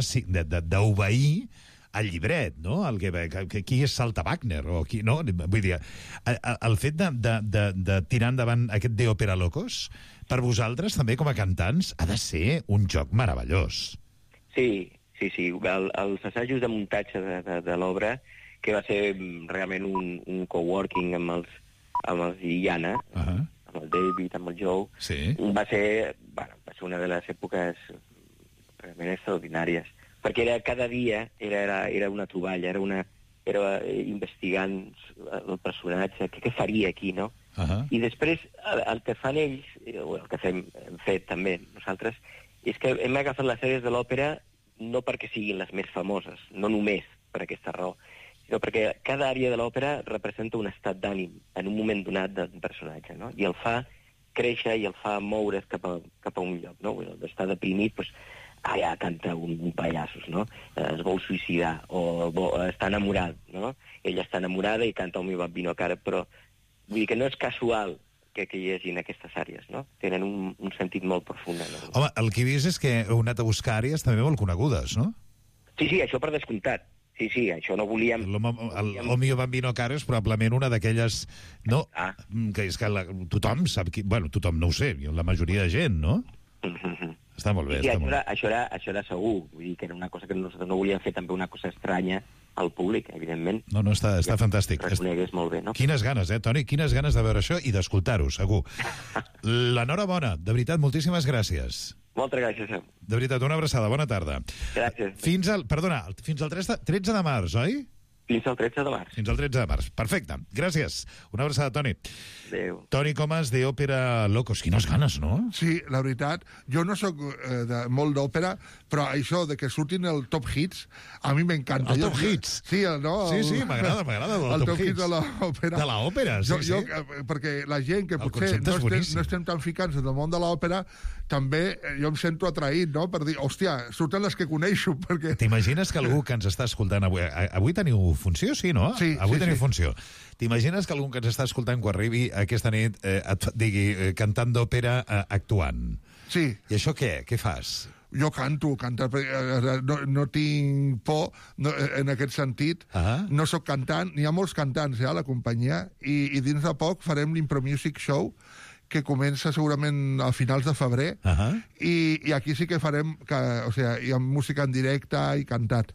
d'obeir el llibret, no? El que, que, qui és Salta Wagner, o qui, no? Vull dir, el, el fet de, de, de, de tirar endavant aquest de Òpera Locos, per vosaltres, també, com a cantants, ha de ser un joc meravellós. Sí, sí, sí. El, els assajos de muntatge de, de, de l'obra, que va ser realment un, un coworking amb els, amb els Iana, uh -huh. amb el David, amb el Joe, sí. va ser, bueno, va ser una de les èpoques realment extraordinàries, perquè era, cada dia era, era, era una troballa, era, una, era eh, investigant el personatge, què, què faria aquí, no? Uh -huh. I després el, el que fan ells, o el que fem, hem fet també nosaltres, és que hem agafat les sèries de l'òpera no perquè siguin les més famoses, no només per aquesta raó, sinó perquè cada àrea de l'òpera representa un estat d'ànim en un moment donat d'un personatge, no? I el fa créixer i el fa moure's cap a, cap a un lloc, no? D'estar deprimit, doncs, ah, ja canta un, un pallassos, no? Es vol suïcidar, o vol, està enamorat, no? Ella està enamorada i canta un Mi Bambino Cara, però vull dir que no és casual que, que hi hagi aquestes àrees, no? Tenen un, un sentit molt profund. No? Home, el que he vist és que heu anat a buscar àrees també molt conegudes, no? Sí, sí, això per descomptat. Sí, sí, això no volíem... El, el, el Mio Bambino Caro és probablement una d'aquelles... No, ah. que és que la, tothom sap... Qui, bueno, tothom no ho sé, la majoria de gent, no? Mm-hmm. Està molt bé, sí, està això, molt era, això, era, això era segur. Vull dir que era una cosa que nosaltres no volíem fer, també una cosa estranya al públic, evidentment. No, no, està, està fantàstic. Reconegués molt bé, no? Quines ganes, eh, Toni? Quines ganes de veure això i d'escoltar-ho, segur. L'enhorabona, de veritat, moltíssimes gràcies. Moltes gràcies. De veritat, una abraçada, bona tarda. Gràcies. Fins al, perdona, fins al tretze de març, oi? Fins al tretze de març. Fins al tretze de març, perfecte. Gràcies. Una abraçada, Toni. Adéu. Toni Comas, de Òpera Locos. Quines ganes, no? Sí, la veritat, jo no sóc eh, de, molt d'òpera, però això de que surtin el top hits, a mi m'encanta. El jo, top hits? Sí, el, no, sí, sí, m'agrada, m'agrada el, el top, top hits. de l'òpera. De l'òpera, sí, jo, sí. Jo, perquè la gent que el potser no estem, boníssim. no estem tan ficats en el món de l'òpera, també jo em sento atraït, no?, per dir, hòstia, surten les que coneixo, perquè... T'imagines que algú que ens està escoltant avui... Avui teniu funció, sí, no? Sí, avui sí, teniu sí. funció. T'imagines que algú que ens està escoltant quan arribi aquesta nit eh, et digui eh, cantant d'òpera eh, actuant? Sí. I això què? Què fas? Jo canto, canto, no, no tinc por no, en aquest sentit. Ah. No sóc cantant, n'hi ha molts cantants eh, a la companyia, i, i dins de poc farem l'Impro Music Show, que comença segurament a finals de febrer, uh -huh. i, i aquí sí que farem, que, o sigui, hi ha música en directe i cantat.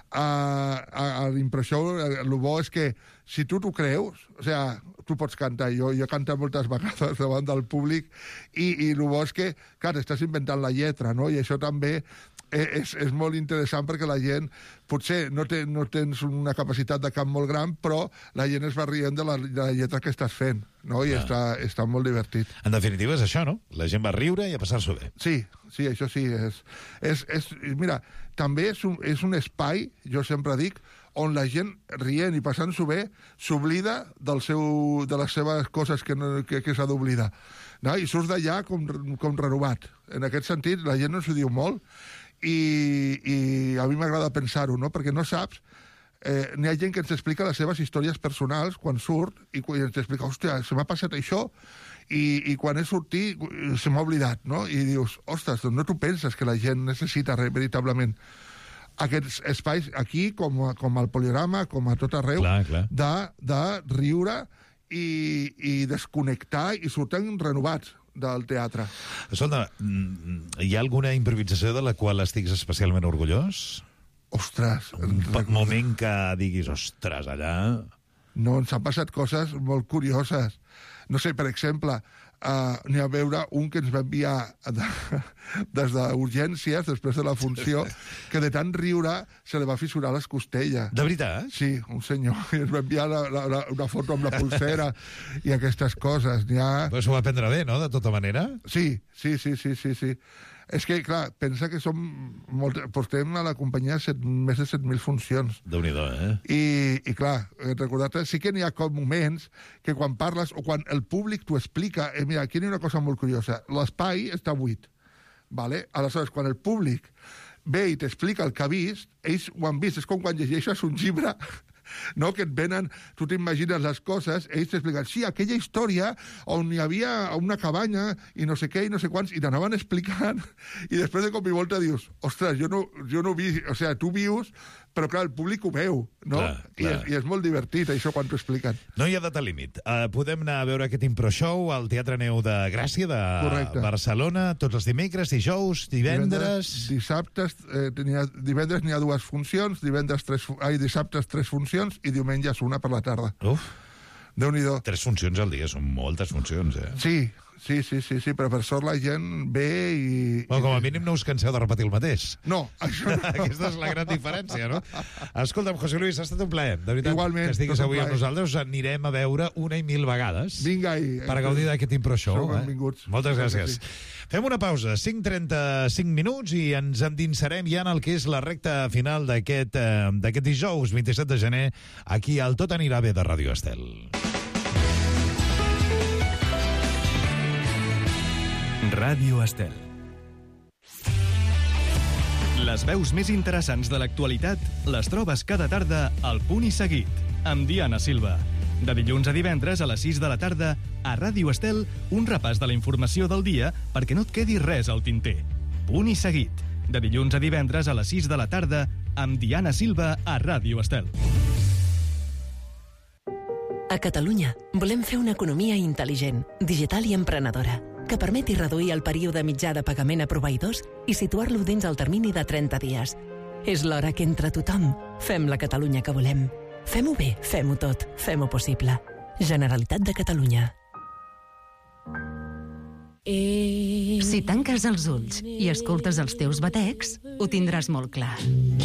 A, a, a l'Impressió, el bo és que si tu t'ho creus, o sigui, tu pots cantar, jo, jo he cantat moltes vegades davant del públic, i, i el bo és que, clar, estàs inventant la lletra, no? I això també és, és molt interessant perquè la gent, potser no, te, no tens una capacitat de cant molt gran, però la gent es va rient de la, de la lletra que estàs fent, no? I ah. està, està molt divertit. En definitiva és això, no? La gent va riure i a passar-s'ho bé. Sí, sí, això sí. És, és, és, mira, també és un, és un espai, jo sempre dic, on la gent rient i passant-s'ho bé s'oblida del seu, de les seves coses que, no, que, que s'ha d'oblidar. No? I surts d'allà com, com renovat. En aquest sentit, la gent no s'ho diu molt, i, i a mi m'agrada pensar-ho, no? Perquè no saps... Eh, n'hi ha gent que ens explica les seves històries personals quan surt, i, i ens explica, hòstia, se m'ha passat això, i, i quan he sortit se m'ha oblidat, no? I dius, ostres, doncs no tu penses que la gent necessita veritablement aquests espais aquí, com, com al Poliorama, com a tot arreu, clar, clar. De, de riure i, i desconnectar, i surten renovats del teatre. Escolta, hi ha alguna improvisació de la qual estiguis especialment orgullós? Ostres... Un moment que diguis, ostres, allà... No, ens han passat coses molt curioses. No sé, per exemple, uh, ni a veure un que ens va enviar de, des d'urgències, després de la funció, que de tant riure se li va fissurar les costelles. De veritat? Sí, un senyor. I ens va enviar la, la, la, una foto amb la pulsera i aquestes coses. Ha... Però s'ho va prendre bé, no?, de tota manera? Sí, sí, sí, sí, sí, sí. És que, clar, pensa que som molt... portem a la companyia set, més de set mil funcions. Déu-n'hi-do, eh? I, i clar, recordar-te, sí que n'hi ha com moments que quan parles o quan el públic t'ho explica... Eh, mira, aquí hi ha una cosa molt curiosa. L'espai està buit, vale? Aleshores, quan el públic ve i t'explica el que ha vist, ells ho han vist. És com quan llegeixes un llibre... no? Que et venen, tu t'imagines les coses, ells t'expliquen, sí, aquella història on hi havia una cabanya i no sé què i no sé quants, i t'anaven explicant, i després de cop i volta dius, ostres, jo no, jo no vi, o sigui, tu vius, però clar, el públic ho veu, no? Clar, clar. I, és, I és molt divertit, això, quan t'ho expliquen. No hi ha data límit. Uh, podem anar a veure aquest Impro Show al Teatre Neu de Gràcia de Correcte. Barcelona, tots els dimecres, dijous, divendres... Divendres, dissabtes, eh, tenia, divendres n'hi ha dues funcions, divendres tres, ai, dissabtes tres funcions i diumenges una per la tarda. Uf. Déu-n'hi-do. Tres funcions al dia, són moltes funcions, eh? Sí, sí, sí, sí, sí, però per sort la gent ve i... Bueno, com a mínim no us canseu de repetir el mateix. No, això no. Aquesta és la gran diferència, no? Escolta'm, José Luis, ha estat un plaer. De veritat, igualment, que estiguis avui amb nosaltres. Us anirem a veure una i mil vegades. Vinga, i... Per gaudir d'aquest Impro Show. Sou benvinguts. Eh? Moltes gràcies. Sí. Fem una pausa, cinc trenta-cinc minuts, i ens endinsarem ja en el que és la recta final d'aquest eh, d'aquest dijous, vint-i-set de gener, aquí al Tot anirà bé de Ràdio Estel. Ràdio Estel. Les veus més interessants de l'actualitat les trobes cada tarda al Punt i Seguit, amb Diana Silva. De dilluns a divendres a les sis de la tarda, a Ràdio Estel, un repàs de la informació del dia perquè no et quedi res al tinter. Punt i Seguit. De dilluns a divendres a les sis de la tarda, amb Diana Silva a Ràdio Estel. A Catalunya volem fer una economia intel·ligent, digital i emprenedora, que permeti reduir el període mitjà de pagament a proveïdors i situar-lo dins el termini de trenta dies. És l'hora que entre tothom fem la Catalunya que volem. Fem-ho bé, fem-ho tot, fem-ho possible. Generalitat de Catalunya. Si tanques els ulls i escoltes els teus batecs, ho tindràs molt clar.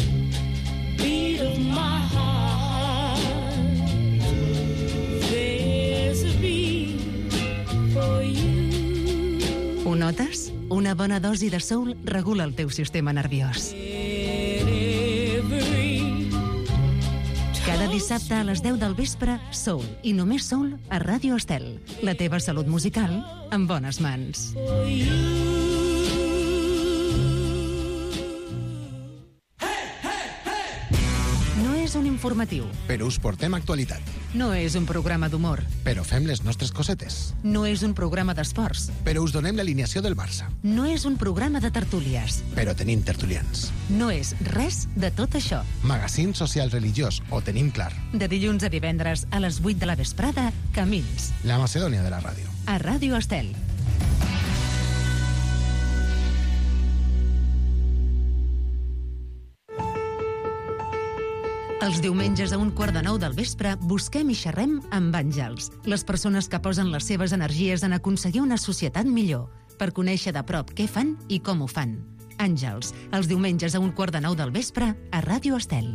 Ho notes? Una bona dosi de soul regula el teu sistema nerviós. Cada dissabte a les deu del vespre, soul, i només soul, a Ràdio Estel. La teva salut musical en bones mans. No és un informatiu. Però us portem actualitat. No és un programa d'humor. Però fem les nostres cosetes. No és un programa d'esports. Però us donem l'alineació del Barça. No és un programa de tertúlies. Però tenim tertulians. No és res de tot això. Magazín social religiós, ho tenim clar. De dilluns a divendres a les vuit de la vesprada, Camins. La Macedònia de la ràdio. A Ràdio Estel. Els diumenges a un quart de nou del vespre busquem i xerrem amb àngels, les persones que posen les seves energies en aconseguir una societat millor, per conèixer de prop què fan i com ho fan. Àngels, els diumenges a un quart de nou del vespre a Ràdio Estel.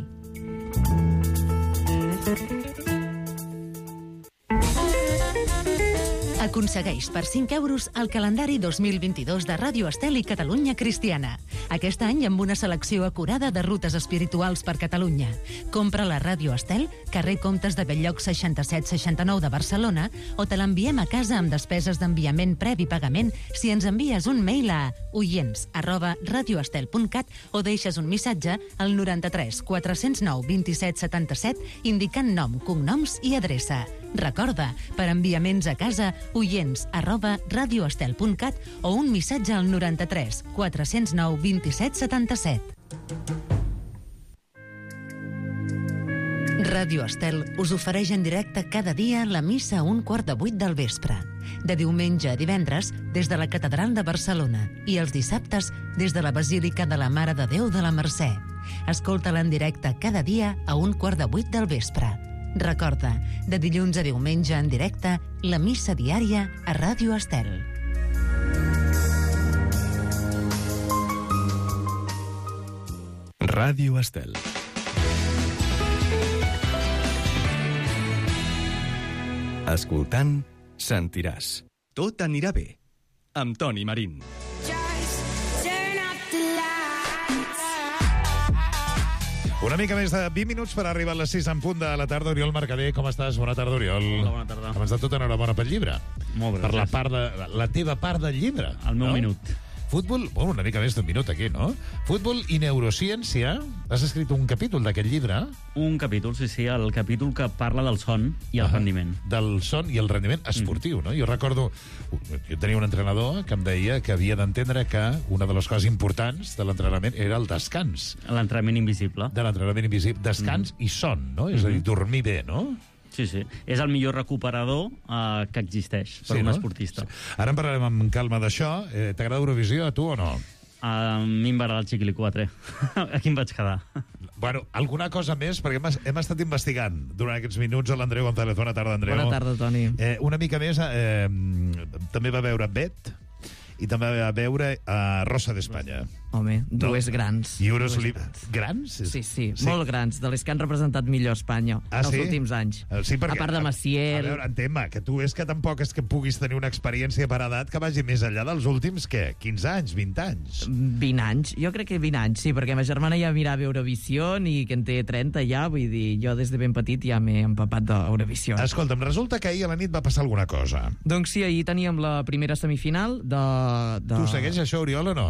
Aconsegueix per cinc euros el calendari dos mil vint-i-dos de Ràdio Estel i Catalunya Cristiana. Aquest any amb una selecció acurada de rutes espirituals per Catalunya. Compra la Ràdio Estel, carrer Comtes de Belllloc seixanta-set seixanta-nou de Barcelona, o te l'enviem a casa amb despeses d'enviament previ pagament si ens envies un mail a oients arroba radioestel punt cat o deixes un missatge al noranta-tres quatre-cents nou vint-i-set setanta-set indicant nom, cognoms i adreça. Recorda, per enviaments a casa, oients arroba radioestel punt cat o un missatge al noranta-tres quatre-cents nou vint-i-set setanta-set. Ràdio Estel us ofereix en directe cada dia la missa a un quart de vuit del vespre. De diumenge a divendres, des de la Catedral de Barcelona, i els dissabtes, des de la Basílica de la Mare de Déu de la Mercè. Escolta-la en directe cada dia a un quart de vuit del vespre. Recorda, de dilluns a diumenge en directe, la missa diària a Ràdio Estel. Ràdio Estel. Escoltant, sentiràs. Tot anirà bé. Amb Toni Marín. Una mica més de vint minuts per arribar a les sis en punt de la tarda. Oriol Mercader, com estàs? Bona tarda, Oriol. Hola, bona tarda. Abans de tot, enhorabona pel llibre. Molt bé. Per la, part de, la teva part del llibre. El meu no? minut. Futbol, bueno, una mica més d'un minut aquí, no? Futbol i neurociència. Has escrit un capítol d'aquest llibre? Un capítol, sí, sí, el capítol que parla del son i el Ah, rendiment. Del son i el rendiment esportiu, no? Jo recordo, jo tenia un entrenador que em deia que havia d'entendre que una de les coses importants de l'entrenament era el descans. L'entrenament invisible. De l'entrenament invisible. Descans mm. i son, no? És a dir, dormir bé, no? Sí, sí. És el millor recuperador uh, que existeix per Sí, un no? esportista. Sí. Ara en parlarem amb calma d'això. Eh, T'agrada Eurovisió, a tu o no? A mi em va agradar el Chiquilicuatre. Aquí em vaig quedar. Bueno, alguna cosa més? Perquè hem, hem estat investigant durant aquests minuts a l'Andreu González. Bona tarda, Andreu. Bona tarda, Toni. Eh, una mica més, eh, també va veure Bet i també va veure uh, Rosa d'Espanya. Home, dues No. grans. I Euros Dues li... grans. grans? Sí, sí, sí, molt grans, de les que han representat millor Espanya Ah, els sí? últims anys. Eh, Sí, perquè, a part de Maciel... A veure, entén-me, que tu és que tampoc és que puguis tenir una experiència per edat que vagi més enllà dels últims, què? quinze anys, vint anys? vint anys, jo crec que vint anys, sí, perquè ma germana ja mirava Eurovisió i que en té trenta ja, vull dir, jo des de ben petit ja m'he empapat d'Eurovisió. Escolta'm, resulta que ahir a la nit va passar alguna cosa. Doncs sí, ahir teníem la primera semifinal de... de... Tu segueix això, Oriol, o no?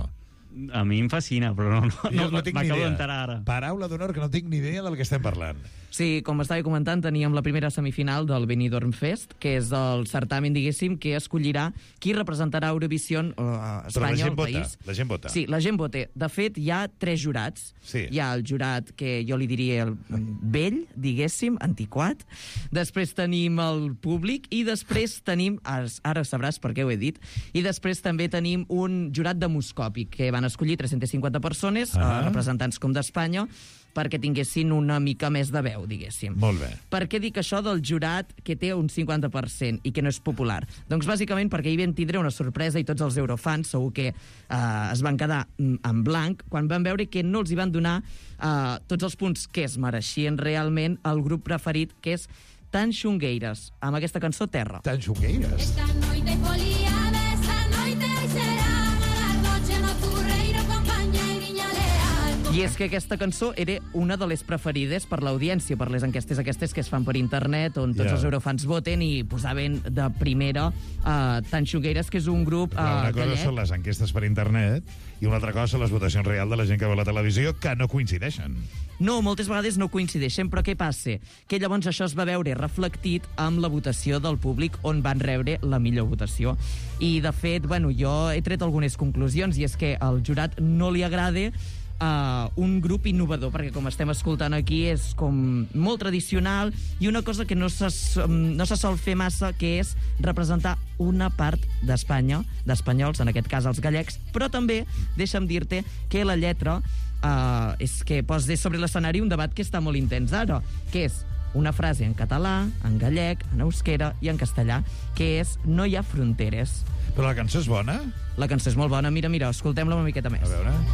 A mi em fascina, però no, no, Jo no tinc ni m'acabo idea. d'enterar ara. Paraula d'honor que no tinc ni idea del que estem parlant. Sí, com estava comentant, teníem la primera semifinal del Benidorm Fest, que és el certamen, diguéssim, que escollirà qui representarà Eurovisió uh, a Però la Espanya, gent al vota, país. la gent vota. Sí, la gent vota. De fet, hi ha tres jurats. Sí. Hi ha el jurat que jo li diria el vell, diguéssim, antiquat. Després tenim el públic i després tenim, ara sabràs per què ho he dit, i després també tenim un jurat demoscòpic, que van escollir tres-centes cinquanta persones, Ah. uh, representants com d'Espanya, perquè tinguessin una mica més de veu, diguéssim. Molt bé. Per què dic això del jurat que té un cinquanta per cent i que no és popular? Doncs bàsicament perquè hi vam tindre una sorpresa i tots els eurofans segur que eh, es van quedar en blanc quan van veure que no els hi van donar eh, tots els punts que es mereixien realment el grup preferit, que és Tan Xungueires, amb aquesta cançó Terra. Tan Xungueires? Esta noite foliada, esta noite será la noche nocturna y no compañería leal. I és que aquesta cançó era una de les preferides per l'audiència, per les enquestes aquestes que es fan per internet, on tots Ja. yeah. els eurofans voten i posaven de primera uh, Tan Xungueires, que és un grup uh, Clar, una cosa gallec. són les enquestes per internet i una altra cosa són les votacions reals de la gent que veu la televisió, que no coincideixen. No, moltes vegades no coincideixen, però què passa? Que llavors això es va veure reflectit amb la votació del públic, on van rebre la millor votació. I, de fet, bueno, jo he tret algunes conclusions, i és que al jurat no li agrada Uh, un grup innovador, perquè com estem escoltant aquí és com molt tradicional i una cosa que no se, no se sol fer massa, que és representar una part d'Espanya, d'espanyols, en aquest cas els gallecs, però també deixa'm dir-te que la lletra uh, és que posa sobre l'escenari un debat que està molt intens ara, que és una frase en català, en gallec, en euskera i en castellà, que és no hi ha fronteres. Però la cançó és bona? La cançó és molt bona, mira, mira, escoltem-la una miqueta més. A veure...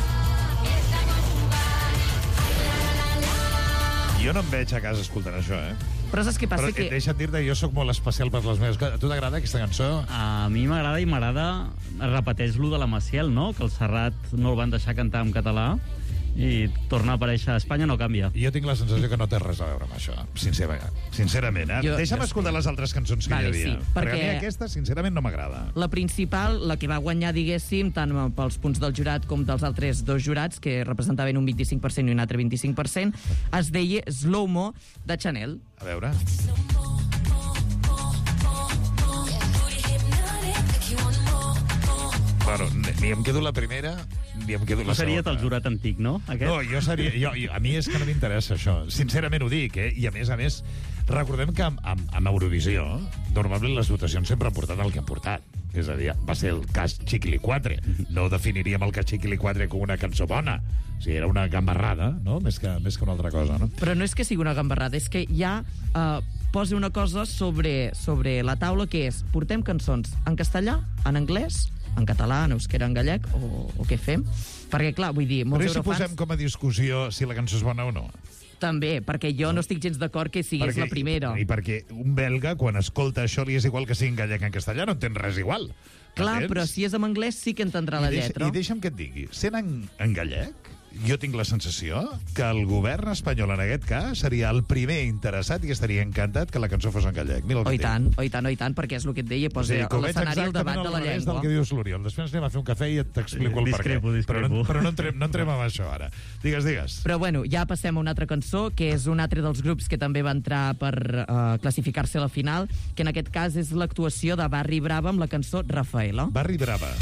Jo no em veig a casa escoltant això, eh? Però saps què passa? Però que... deixa't dir-te, jo sóc molt especial per les meves... A tu t'agrada aquesta cançó? A mi m'agrada i m'agrada, repeteix lo de la Maciel, no? Que el Serrat no el van deixar cantar en català i tornar a aparèixer a Espanya no canvia. Jo tinc la sensació que no té res a veure amb això, sincerament. sincerament eh? Jo- Deixa'm jo- escoltar les altres cançons que Vale, hi havia. sí, perquè... perquè- a mi aquesta, sincerament, no m'agrada. La principal, la que va guanyar, diguéssim, tant pels punts del jurat com dels altres dos jurats, que representaven un vint-i-cinc per cent i un altre vint-i-cinc per cent, es deia Slow Mo, de Chanel. A veure... Bueno, ni em quedo la primera, ni em quedo la Tu series segona. el jurat antic, no? Aquest? No, jo seria... Jo, jo, a mi és que no m'interessa això. Sincerament ho dic, eh? I a més a més, recordem que amb, amb, amb Eurovisió, normalment les votacions sempre han portat el que han portat. és a dir, va ser el cas Chiquilicuatre. No definiríem el cas Chiquilicuatre com una cançó bona. O sigui, era una gambarrada, no? Més que, més que una altra cosa, no? Però no és que sigui una gambarrada, és que ja eh, posa una cosa sobre, sobre la taula, que és, portem cançons en castellà, en anglès, en català, en euskera, en gallec, o, o què fem? Perquè, clar, vull dir, molts Però si eurofans... posem com a discussió si la cançó és bona o no? També, perquè jo no estic gens d'acord que sigués perquè, la primera. I perquè un belga, quan escolta això, li és igual que sigui en gallec en castellà, no entén res igual. Clar, Entens? però si és en anglès sí que entendrà la I deixa, lletra. I deixa'm que et digui, sent en, en gallec, jo tinc la sensació que el govern espanyol, en aquest cas, seria el primer interessat i estaria encantat que la cançó fos en gallec. Mira el Oh, que i tant, oh, i tant, oh, i tant, perquè és el que et deia, posa Sí, a l'escenari el debat de la del llengua. que dius l'Oriol. Després anem a fer un cafè i t'explico el Discrepo, per què. discrepo. Però, no, però no, entrem, no entrem amb això ara. Digues, digues. Però bueno, ja passem a una altra cançó, que és un altre dels grups que també va entrar per uh, classificar-se a la final, que en aquest cas és l'actuació de Barri Brava amb la cançó Rafaela. Barri Brava.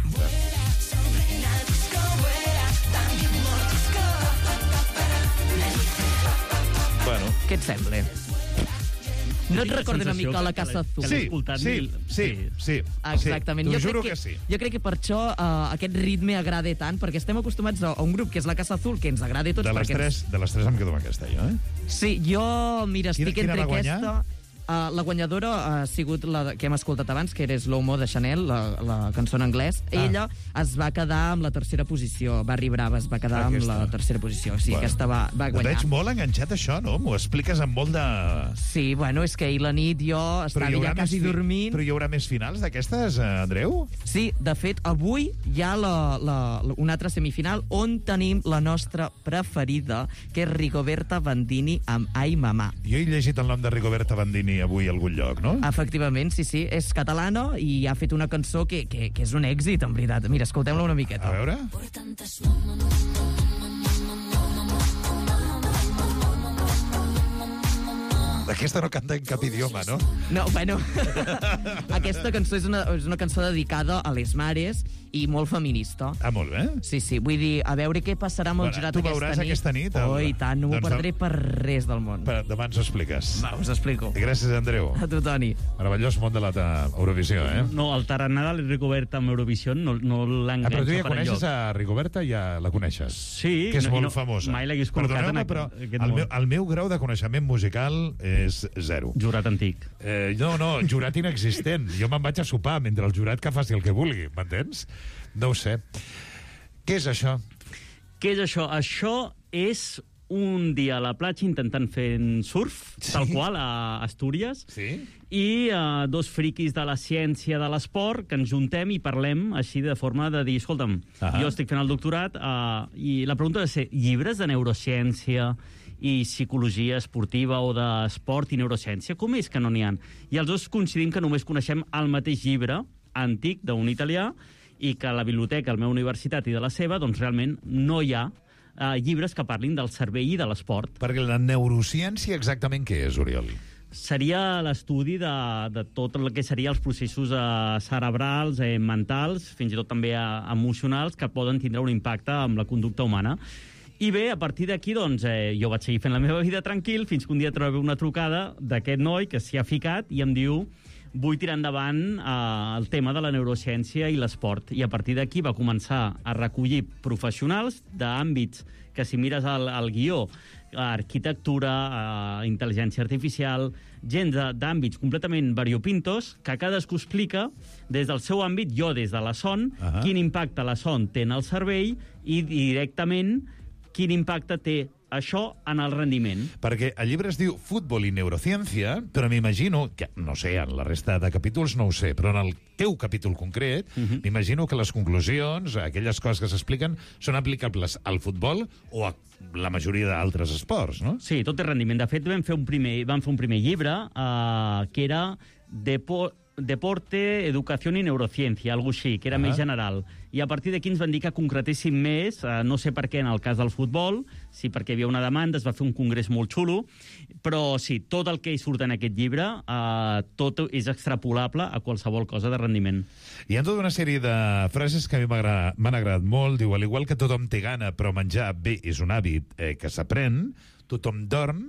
Bueno. Què et sembla? No et la recorda una sensació mica que- la Casa que Azul? l'he escoltat Sí, mil- sí, sí. Exactament. Sí, t'ho jo, juro crec que sí. Jo crec que per això uh, aquest ritme agrada tant, perquè estem acostumats a, a un grup que és la Casa Azul, que ens agrada a tots. De les, perquè tres, de les tres em quedo amb aquesta, jo, eh? Sí, jo, mira, Quina- estic quina entre va guanyar? aquesta... Uh, la guanyadora ha sigut la que hem escoltat abans, que era Slow Mo de Chanel, la, la cançó en anglès. Ah. Ella es va quedar amb la tercera posició. Barri Brava es va quedar Aquesta. amb la tercera posició. O sigui, Bueno. aquesta va, va Et guanyar. veig molt enganxat, això, no? M'ho expliques amb molt de... Sí, bueno, és que ahir la nit jo estava ja més quasi fi- dormint. Però hi haurà més finals d'aquestes, eh, Andreu? Sí, de fet, avui hi ha la, la, la, una altra semifinal on tenim la nostra preferida, que és Rigoberta Bandini amb Ai Mamà. Jo he llegit el nom de Rigoberta Bandini avui a algun lloc, no? Efectivament, sí, sí. És catalana i ha fet una cançó que, que, que és un èxit, en veritat. Mira, escoltem-la una miqueta. A veure. Aquesta no canta en cap idioma, no? No, bueno, aquesta cançó és una, és una cançó dedicada a les mares i molt feminista. Ah, molt bé. Sí, sí, vull dir, a veure què passarà amb el Bueno, jurat tu aquesta veuràs nit. aquesta nit, el- Oh, i tant, no m'ho doncs perdré no- per res del món. Per, demà ens ho expliques. Va, us explico. Gràcies, Andreu. A tu, Toni. Meravellós món de la ta- Eurovisió, eh? No, el tarannà de Rigoberta amb Eurovision no, no Ah, l'enganxa però tu ja per coneixes enlloc. a Rigoberta? Ja la coneixes? Sí, Que és no- i molt no- famosa. mai l'hagués col·locat Perdoneu-me, en però aquest- aquest el món. meu, el meu grau de coneixement musical és zero. Jurat antic. Eh, no, no, jurat inexistent. Jo me'n vaig a sopar mentre el jurat que faci el que vulgui, m'entens? No ho sé. Què és això? Què és això? Això és un dia a la platja intentant fer surf, Sí? tal qual, a Astúries, Sí? i uh, dos friquis de la ciència de l'esport que ens juntem i parlem així de forma de dir, escolta'm, Ahà. jo estic fent el doctorat uh, i la pregunta és ser llibres de neurociència i psicologia esportiva o d'esport i neurociència, com és que no n'hi ha? I els dos coincidim que només coneixem el mateix llibre antic d'un italià i que a la biblioteca, a la meva universitat i de la seva, doncs realment no hi ha uh, llibres que parlin del cervell i de l'esport. Perquè la neurociència exactament què és, Oriol? Seria l'estudi de, de tot el que serien els processos eh, cerebrals, eh, mentals, fins i tot també eh, emocionals, que poden tindre un impacte amb la conducta humana. I bé, a partir d'aquí, doncs, eh, jo vaig seguir fent la meva vida tranquil, fins que un dia trobo una trucada d'aquest noi que s'hi ha ficat i em diu vull tirar endavant eh, el tema de la neurociència i l'esport. I a partir d'aquí va començar a recollir professionals d'àmbits que, si mires el, el guió, arquitectura, eh, intel·ligència artificial, gent de- d'àmbits completament variopintos, que cadascú explica des del seu àmbit, jo des de la son, Ahà. quin impacte la son té en el cervell i directament quin impacte té això en el rendiment. Perquè el llibre es diu Futbol i neurociència, però m'imagino, que no sé, en la resta de capítols no ho sé, però en el teu capítol concret, uh -huh. m'imagino que les conclusions, aquelles coses que s'expliquen, són aplicables al futbol o a la majoria d'altres esports, no? Sí, tot és rendiment. De fet, vam fer un primer, vam fer un primer llibre eh, que era Depo Deporte, Educació i Neurociència, alguna així, que era Ah. més general. I a partir d'aquí ens van dir que concretéssim més, eh, no sé per què en el cas del futbol, sí perquè hi havia una demanda, es va fer un congrés molt xulo, però sí, tot el que hi surt en aquest llibre, eh, tot és extrapolable a qualsevol cosa de rendiment. Hi ha tota una sèrie de frases que a mi m'agrada- m'han agradat molt. Diu, al igual que tothom té gana, però menjar bé és un hàbit eh, que s'aprèn, tothom dorm,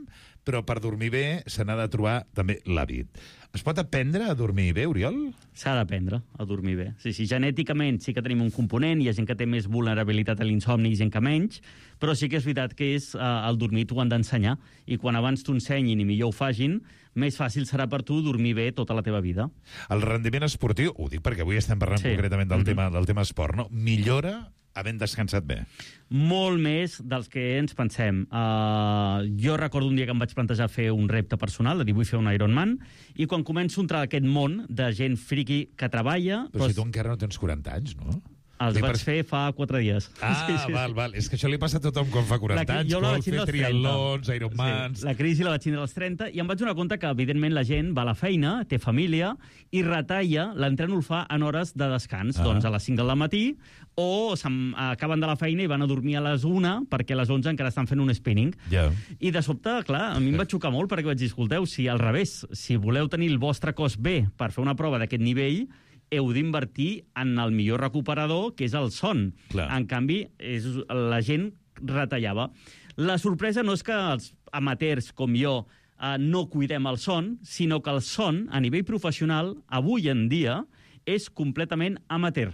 però per dormir bé se n'ha de trobar també l'hàbit. Es pot aprendre a dormir bé, Oriol? S'ha d'aprendre a dormir bé. Sí, sí, genèticament sí que tenim un component, hi ha gent que té més vulnerabilitat a l'insomni i gent que menys, però sí que és veritat que és, eh, el dormir t'ho han d'ensenyar, i quan abans t'ho ensenyin i millor ho fagin, més fàcil serà per tu dormir bé tota la teva vida. El rendiment esportiu, ho dic perquè avui estem parlant Sí. concretament del, Mhm. tema, del tema esport, no? Millora havent descansat bé. Molt més dels que ens pensem. Uh, jo recordo un dia que em vaig plantejar fer un repte personal, de dir vull fer un Ironman, i quan començo a entrar a aquest món de gent friqui que treballa... Però si tu encara no tens quaranta anys, no? Els Dic, vaig per- fer fa quatre dies. Ah, Sí, sí, sí. val, val. És que això li passa a tothom quan fa quaranta La cri- anys, jo la vol vaig tindre fer als trenta. triatlons, Ironmans... Sí, la crisi la vaig tindre als trenta i em vaig donar compte que, evidentment, la gent va a la feina, té família, i retalla, l'entreno el fa en hores de descans, Ah. doncs a les cinc del matí, o se'n acaben de la feina i van a dormir a les una, perquè a les onze encara estan fent un spinning. Ja. I de sobte, clar, a mi em va xocar molt, perquè vaig dir, escolteu, si al revés, si voleu tenir el vostre cos bé per fer una prova d'aquest nivell, heu d'invertir en el millor recuperador, que és el son. Clar. En canvi, és, la gent retallava. La sorpresa no és que els amateurs com jo eh, no cuidem el son, sinó que el son, a nivell professional, avui en dia, és completament amateur.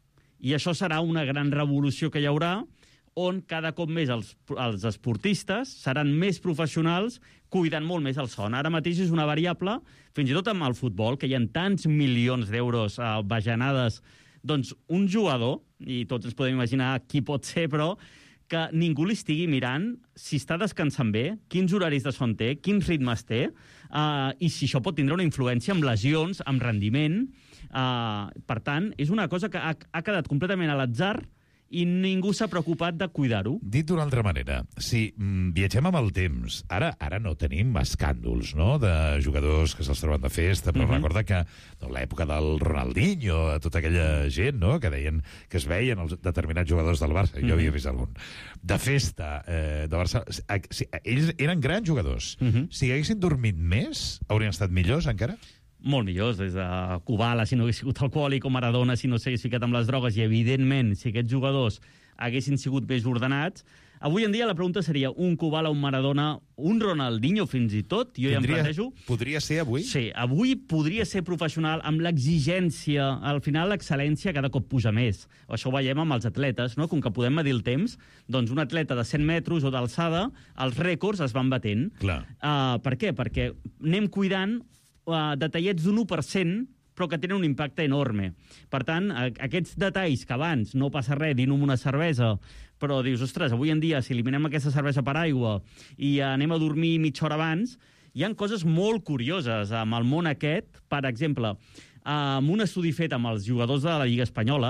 I això serà una gran revolució que hi haurà, on cada cop més els, els esportistes seran més professionals cuidant molt més el son. Ara mateix és una variable, fins i tot amb el futbol, que hi ha tants milions d'euros eh, bajanades, doncs un jugador, i tots ens podem imaginar qui pot ser, però que ningú li estigui mirant si està descansant bé, quins horaris de son té, quins ritmes té, eh, i si això pot tindre una influència amb lesions, amb rendiment. Eh, per tant, és una cosa que ha, ha quedat completament a l'atzar i ningú s'ha preocupat de cuidar-ho. Dit d'una altra manera, si mm, viatgem amb el temps, ara ara no tenim escàndols, no?, de jugadors que se'ls troben de festa, però Mhm. recorda que no, l'època del Ronaldinho, tota aquella gent, no?, que deien que es veien els determinats jugadors del Barça, jo Mhm. havia vist algun, de festa, eh, de Barça... Si, ells eren grans jugadors. Mhm. Si haguessin dormit més, haurien estat millors encara? Molt millors, des de Kubala, si no hagués sigut alcohòlic, o Maradona, si no s'hagués ficat amb les drogues, i, evidentment, si aquests jugadors haguessin sigut més ordenats. Avui en dia la pregunta seria un Kubala, un Maradona, un Ronaldinho, fins i tot. Jo ja em Tindria- plantejo... Podria ser avui? Sí, avui podria ser professional amb l'exigència. Al final, l'excel·lència cada cop puja més. Això ho veiem amb els atletes, no? Com que podem medir el temps, doncs un atleta de cent metres o d'alçada, els rècords es van batent. Clar. Uh, per què? Perquè anem cuidant uh, detallets d'un u per cent, però que tenen un impacte enorme. Per tant, a, aquests detalls que abans no passa res, dino amb una cervesa, però dius, ostres, avui en dia, si eliminem aquesta cervesa per aigua i anem a dormir mitja hora abans, hi han coses molt curioses amb el món aquest. Per exemple, amb un estudi fet amb els jugadors de la Lliga Espanyola,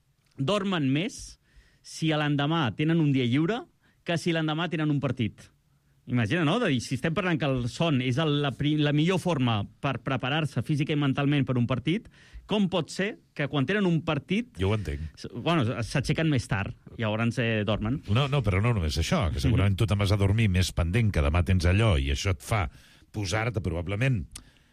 dormen més si a l'endemà tenen un dia lliure que si l'endemà tenen un partit. Imagina, no? De dir, si estem parlant que el son és el, la, pri- la millor forma per preparar-se física i mentalment per un partit, com pot ser que quan tenen un partit... Jo ho entenc. s- Bueno, s'aixequen més tard, i llavors eh, dormen. No, no, però no només això, que segurament tu te'n vas a dormir més pendent, que demà tens allò, i això et fa posar-te probablement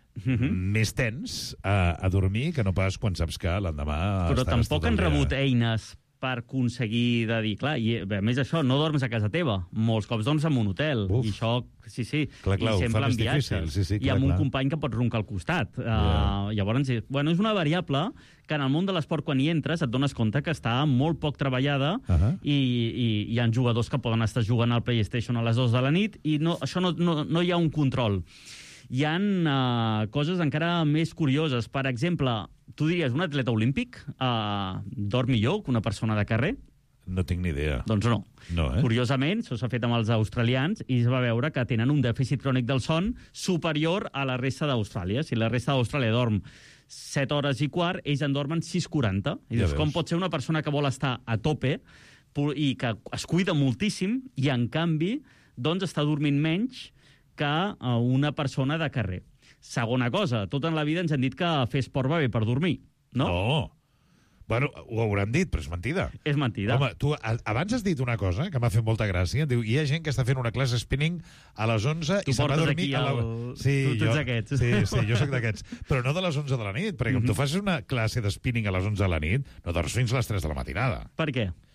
més tens a, a dormir que no pas quan saps que l'endemà Però estaràs tampoc tot el han dia- rebut eines per aconseguir de dir, clar, i a més això, no dorms a casa teva, molts cops dorms en un hotel, Uf. i això, sí, sí, Clar, clar, ho i sempre fa més en viatges, difícil, sí, sí, i clar, amb un clar. company que pot roncar al costat. Ja. Uh, llavors, eh, bueno, és una variable que en el món de l'esport, quan hi entres, et dones compte que està molt poc treballada, Ahà. i, i hi ha jugadors que poden estar jugant al PlayStation a les dues de la nit, i no, això no, no, no hi ha un control. Hi ha uh, coses encara més curioses. Per exemple, tu diries, un atleta olímpic uh, dorm millor que una persona de carrer? No tinc ni idea. Doncs no. No, eh? Curiosament, això s'ha fet amb els australians i es va veure que tenen un dèficit crònic del son superior a la resta d'Austràlia. Si la resta d'Austràlia dorm set hores i quart, ells en dormen sis quaranta. I Ja dius, veus. com pot ser una persona que vol estar a tope pu- i que es cuida moltíssim i, en canvi, doncs està dormint menys que eh, una persona de carrer. Segona cosa, tot en la vida ens han dit que fer esport va bé per dormir, no? No. Bueno, ho hauran dit, però és mentida. És mentida. Home, tu a, abans has dit una cosa que m'ha fet molta gràcia. Diu, hi ha gent que està fent una classe spinning a les onze Tu i se'n va portes dormir aquí a la... el- Sí, tu- tu ets jo, d'aquests. Sí, sí, jo soc d'aquests. Però no de les onze de la nit, perquè com tu fas una classe de spinning a les onze de la nit, no dorms fins a les tres de la matinada. Per què?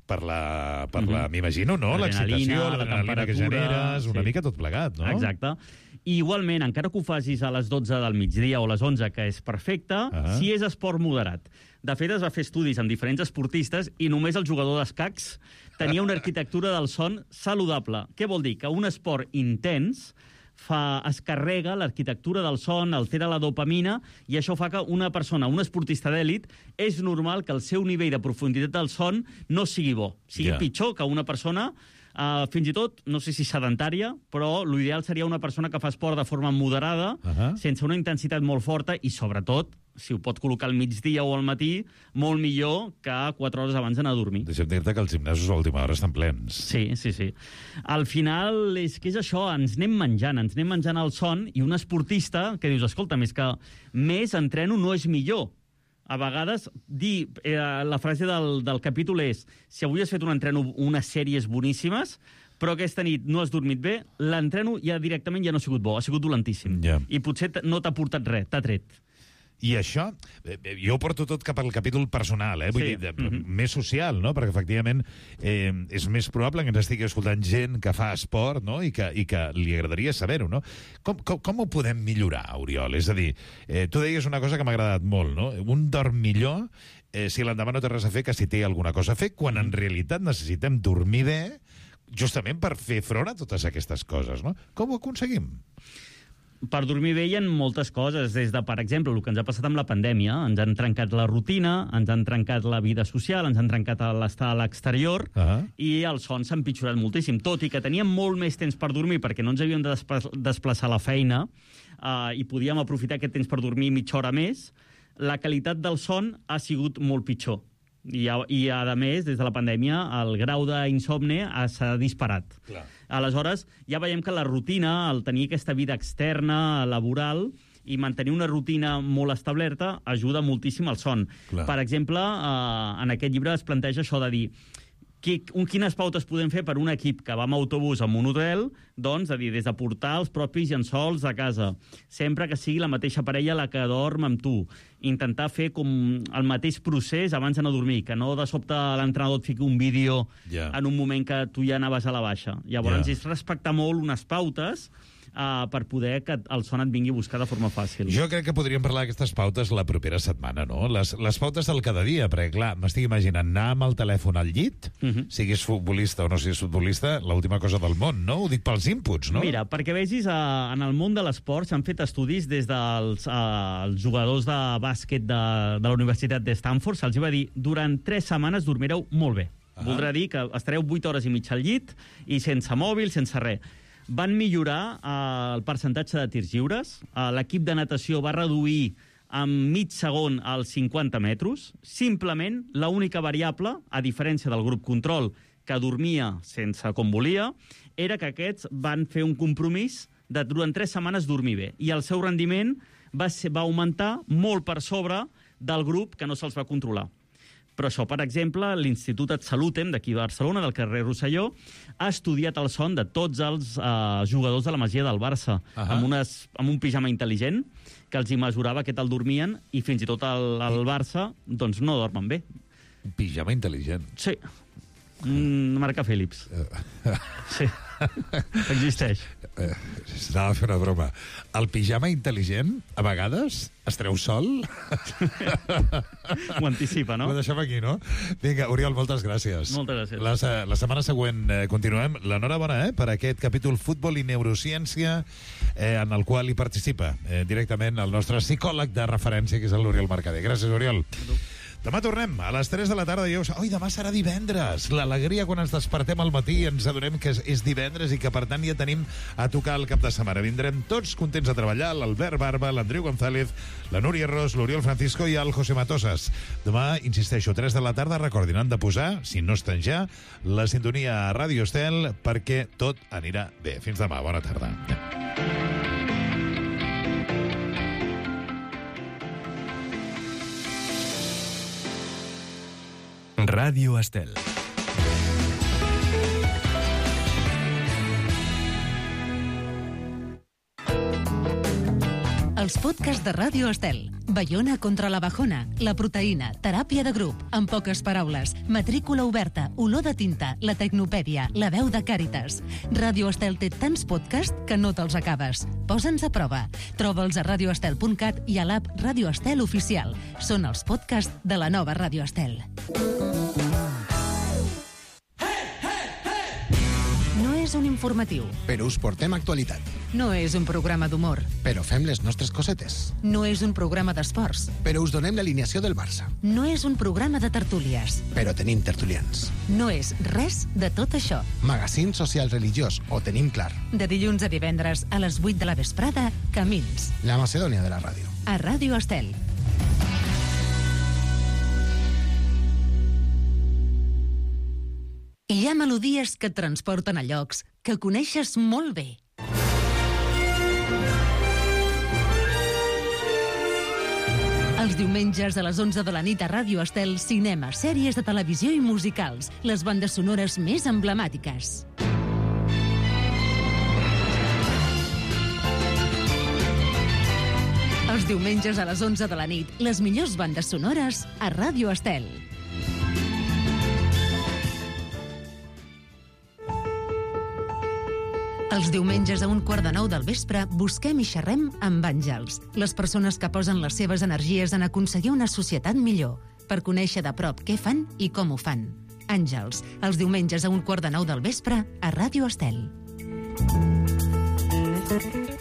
per la, per la mm-hmm. m'imagino, no? L'excitació, l'adrenalina que generes, una sí. mica tot plegat, no? Exacte. I igualment, encara que ho facis a les dotze del migdia o a les onze, que és perfecte, uh-huh. si és esport moderat. De fet, es va fer estudis amb diferents esportistes i només el jugador d'escacs tenia una arquitectura del son saludable. Què vol dir? Que un esport intens fa, es carrega l'arquitectura del son, altera la dopamina, i això fa que una persona, un esportista d'èlit, és normal que el seu nivell de profunditat del son no sigui bo. Sigui yeah. pitjor que una persona, uh, fins i tot, no sé si sedentària, però l'ideal seria una persona que fa esport de forma moderada, uh-huh. sense una intensitat molt forta, i sobretot, si ho pot col·locar al migdia o al matí, molt millor que quatre hores abans d'anar a dormir. Deixa'm dir-te que els gimnasos a última hora estan plens. Sí, sí, sí. Al final, és que és això, ens anem menjant, ens anem menjant el son, i un esportista que dius, escolta, més que més entreno no és millor. A vegades, dir, eh, la frase del, del capítol és, si avui has fet un entreno, unes sèries boníssimes, però aquesta nit no has dormit bé, l'entreno ja directament ja no ha sigut bo, ha sigut dolentíssim. Yeah. I potser no t'ha portat res, t'ha tret. I això, jo ho porto tot cap al capítol personal, eh? Vull sí. dir, de, mm-hmm. més social, no? Perquè, efectivament, eh, és més probable que ens estigui escoltant gent que fa esport, no? I que, i que li agradaria saber-ho, no? Com, com, com ho podem millorar, Oriol? És a dir, eh, tu deies una cosa que m'ha agradat molt, no? Un dorm millor eh, si l'endemà no té res a fer que si té alguna cosa a fer, quan en realitat necessitem dormir bé justament per fer front a totes aquestes coses, no? Com ho aconseguim? Per dormir bé hi ha moltes coses, des de, per exemple, el que ens ha passat amb la pandèmia. Ens han trencat la rutina, ens han trencat la vida social, ens han trencat l'estar a l'exterior, uh-huh. i el son s'ha empitjorat moltíssim. Tot i que teníem molt més temps per dormir, perquè no ens havíem de desplaçar a la feina, uh, i podíem aprofitar aquest temps per dormir mitja hora més, la qualitat del son ha sigut molt pitjor. I, a, i a més, des de la pandèmia, el grau d'insomni s'ha disparat. Clar. Aleshores, ja veiem que la rutina, el tenir aquesta vida externa, laboral, i mantenir una rutina molt establerta, ajuda moltíssim al son. Clar. Per exemple, eh, en aquest llibre es planteja això de dir qui, un, quines pautes podem fer per un equip que va amb autobús a un hotel, doncs, de dir, des de portar els propis llençols a casa, sempre que sigui la mateixa parella la que dorm amb tu, intentar fer com el mateix procés abans d'anar a dormir, que no de sobte l'entrenador et fiqui un vídeo yeah. en un moment que tu ja anaves a la baixa. Llavors, yeah. és respectar molt unes pautes uh, per poder que el son et vingui a buscar de forma fàcil. Jo crec que podríem parlar d'aquestes pautes la propera setmana, no? Les, les pautes del cada dia, perquè, clar, m'estic imaginant anar amb el telèfon al llit, uh-huh. siguis futbolista o no siguis futbolista, l'última cosa del món, no? Ho dic pels inputs, no? Mira, perquè vegis, uh, en el món de l'esport s'han fet estudis des dels uh, els jugadors de bàsquet de, de la Universitat de Stanford, se'ls va dir, durant tres setmanes dormireu molt bé. Ah. Voldrà dir que estareu vuit hores i mitja al llit i sense mòbil, sense res. Van millorar uh, el percentatge de tirs lliures, uh, l'equip de natació va reduir en mig segon als cinquanta metres, simplement l'única variable, a diferència del grup control, que dormia sense com volia, era que aquests van fer un compromís de durant tres setmanes dormir bé, i el seu rendiment va, ser, va augmentar molt per sobre del grup que no se'ls va controlar. Però això, per exemple, l'Institut Et Salutem, d'aquí a Barcelona, del carrer Rosselló, ha estudiat el son de tots els uh, jugadors de la Masia del Barça, uh-huh. amb, unes, amb un pijama intel·ligent, que els hi mesurava què tal dormien, i fins i tot el, el Barça doncs, no dormen bé. Un pijama intel·ligent? Sí. Mm, marca Philips. Sí. Existeix. Eh, S'anava a fer una broma. El pijama intel·ligent, a vegades, es treu sol? Ho anticipa, no? Ho deixem aquí, no? Vinga, Oriol, moltes gràcies. Moltes gràcies. La, la setmana següent eh, continuem. L'enhorabona eh, per aquest capítol Futbol i Neurociència, eh, en el qual hi participa eh, directament el nostre psicòleg de referència, que és l'Oriol Mercader. Gràcies, Oriol. Demà tornem a les tres de la tarda. I us... Oi, demà serà divendres. L'alegria quan ens despertem al matí i ens adonem que és, és divendres i que, per tant, ja tenim a tocar el cap de setmana. Vindrem tots contents a treballar, l'Albert Barba, l'Andreu González, la Núria Ros, l'Oriol Francisco i el José Matosas. Demà, insisteixo, tres de la tarda, recordin, han de posar, si no estan ja, la sintonia a Ràdio Estel, perquè tot anirà bé. Fins demà, bona tarda. Ràdio Estel. Els podcasts de Ràdio Estel. Baiona contra la bajona, la proteïna, teràpia de grup, en poques paraules, matrícula oberta, olor de tinta, la tecnopèdia, la veu de Càritas. Ràdio Estel té tants podcasts que no te'ls acabes. Posa'ns a prova. Troba'ls a radioestel punt cat i a l'app Ràdio Estel Oficial. Són els podcasts de la nova Ràdio Estel. No és un informatiu. Però us portem actualitat. No és un programa d'humor. Però fem les nostres cosetes. No és un programa d'esports. Però us donem l'alineació del Barça. No és un programa de tertúlies. Però tenim tertulians. No és res de tot això. Magazín social religiós, ho tenim clar. De dilluns a divendres a les vuit de la vesprada, Camins. La Macedònia de la ràdio. A Ràdio Estel. Hi ha melodies que et transporten a llocs que coneixes molt bé. Els diumenges a les onze de la nit a Ràdio Estel, cinema, sèries de televisió i musicals, les bandes sonores més emblemàtiques. Els diumenges a les onze de la nit, les millors bandes sonores a Ràdio Estel. Els diumenges a un quart de nou del vespre busquem i xerrem amb àngels, les persones que posen les seves energies en aconseguir una societat millor, per conèixer de prop què fan i com ho fan. Àngels, els diumenges a un quart de nou del vespre a Ràdio Estel.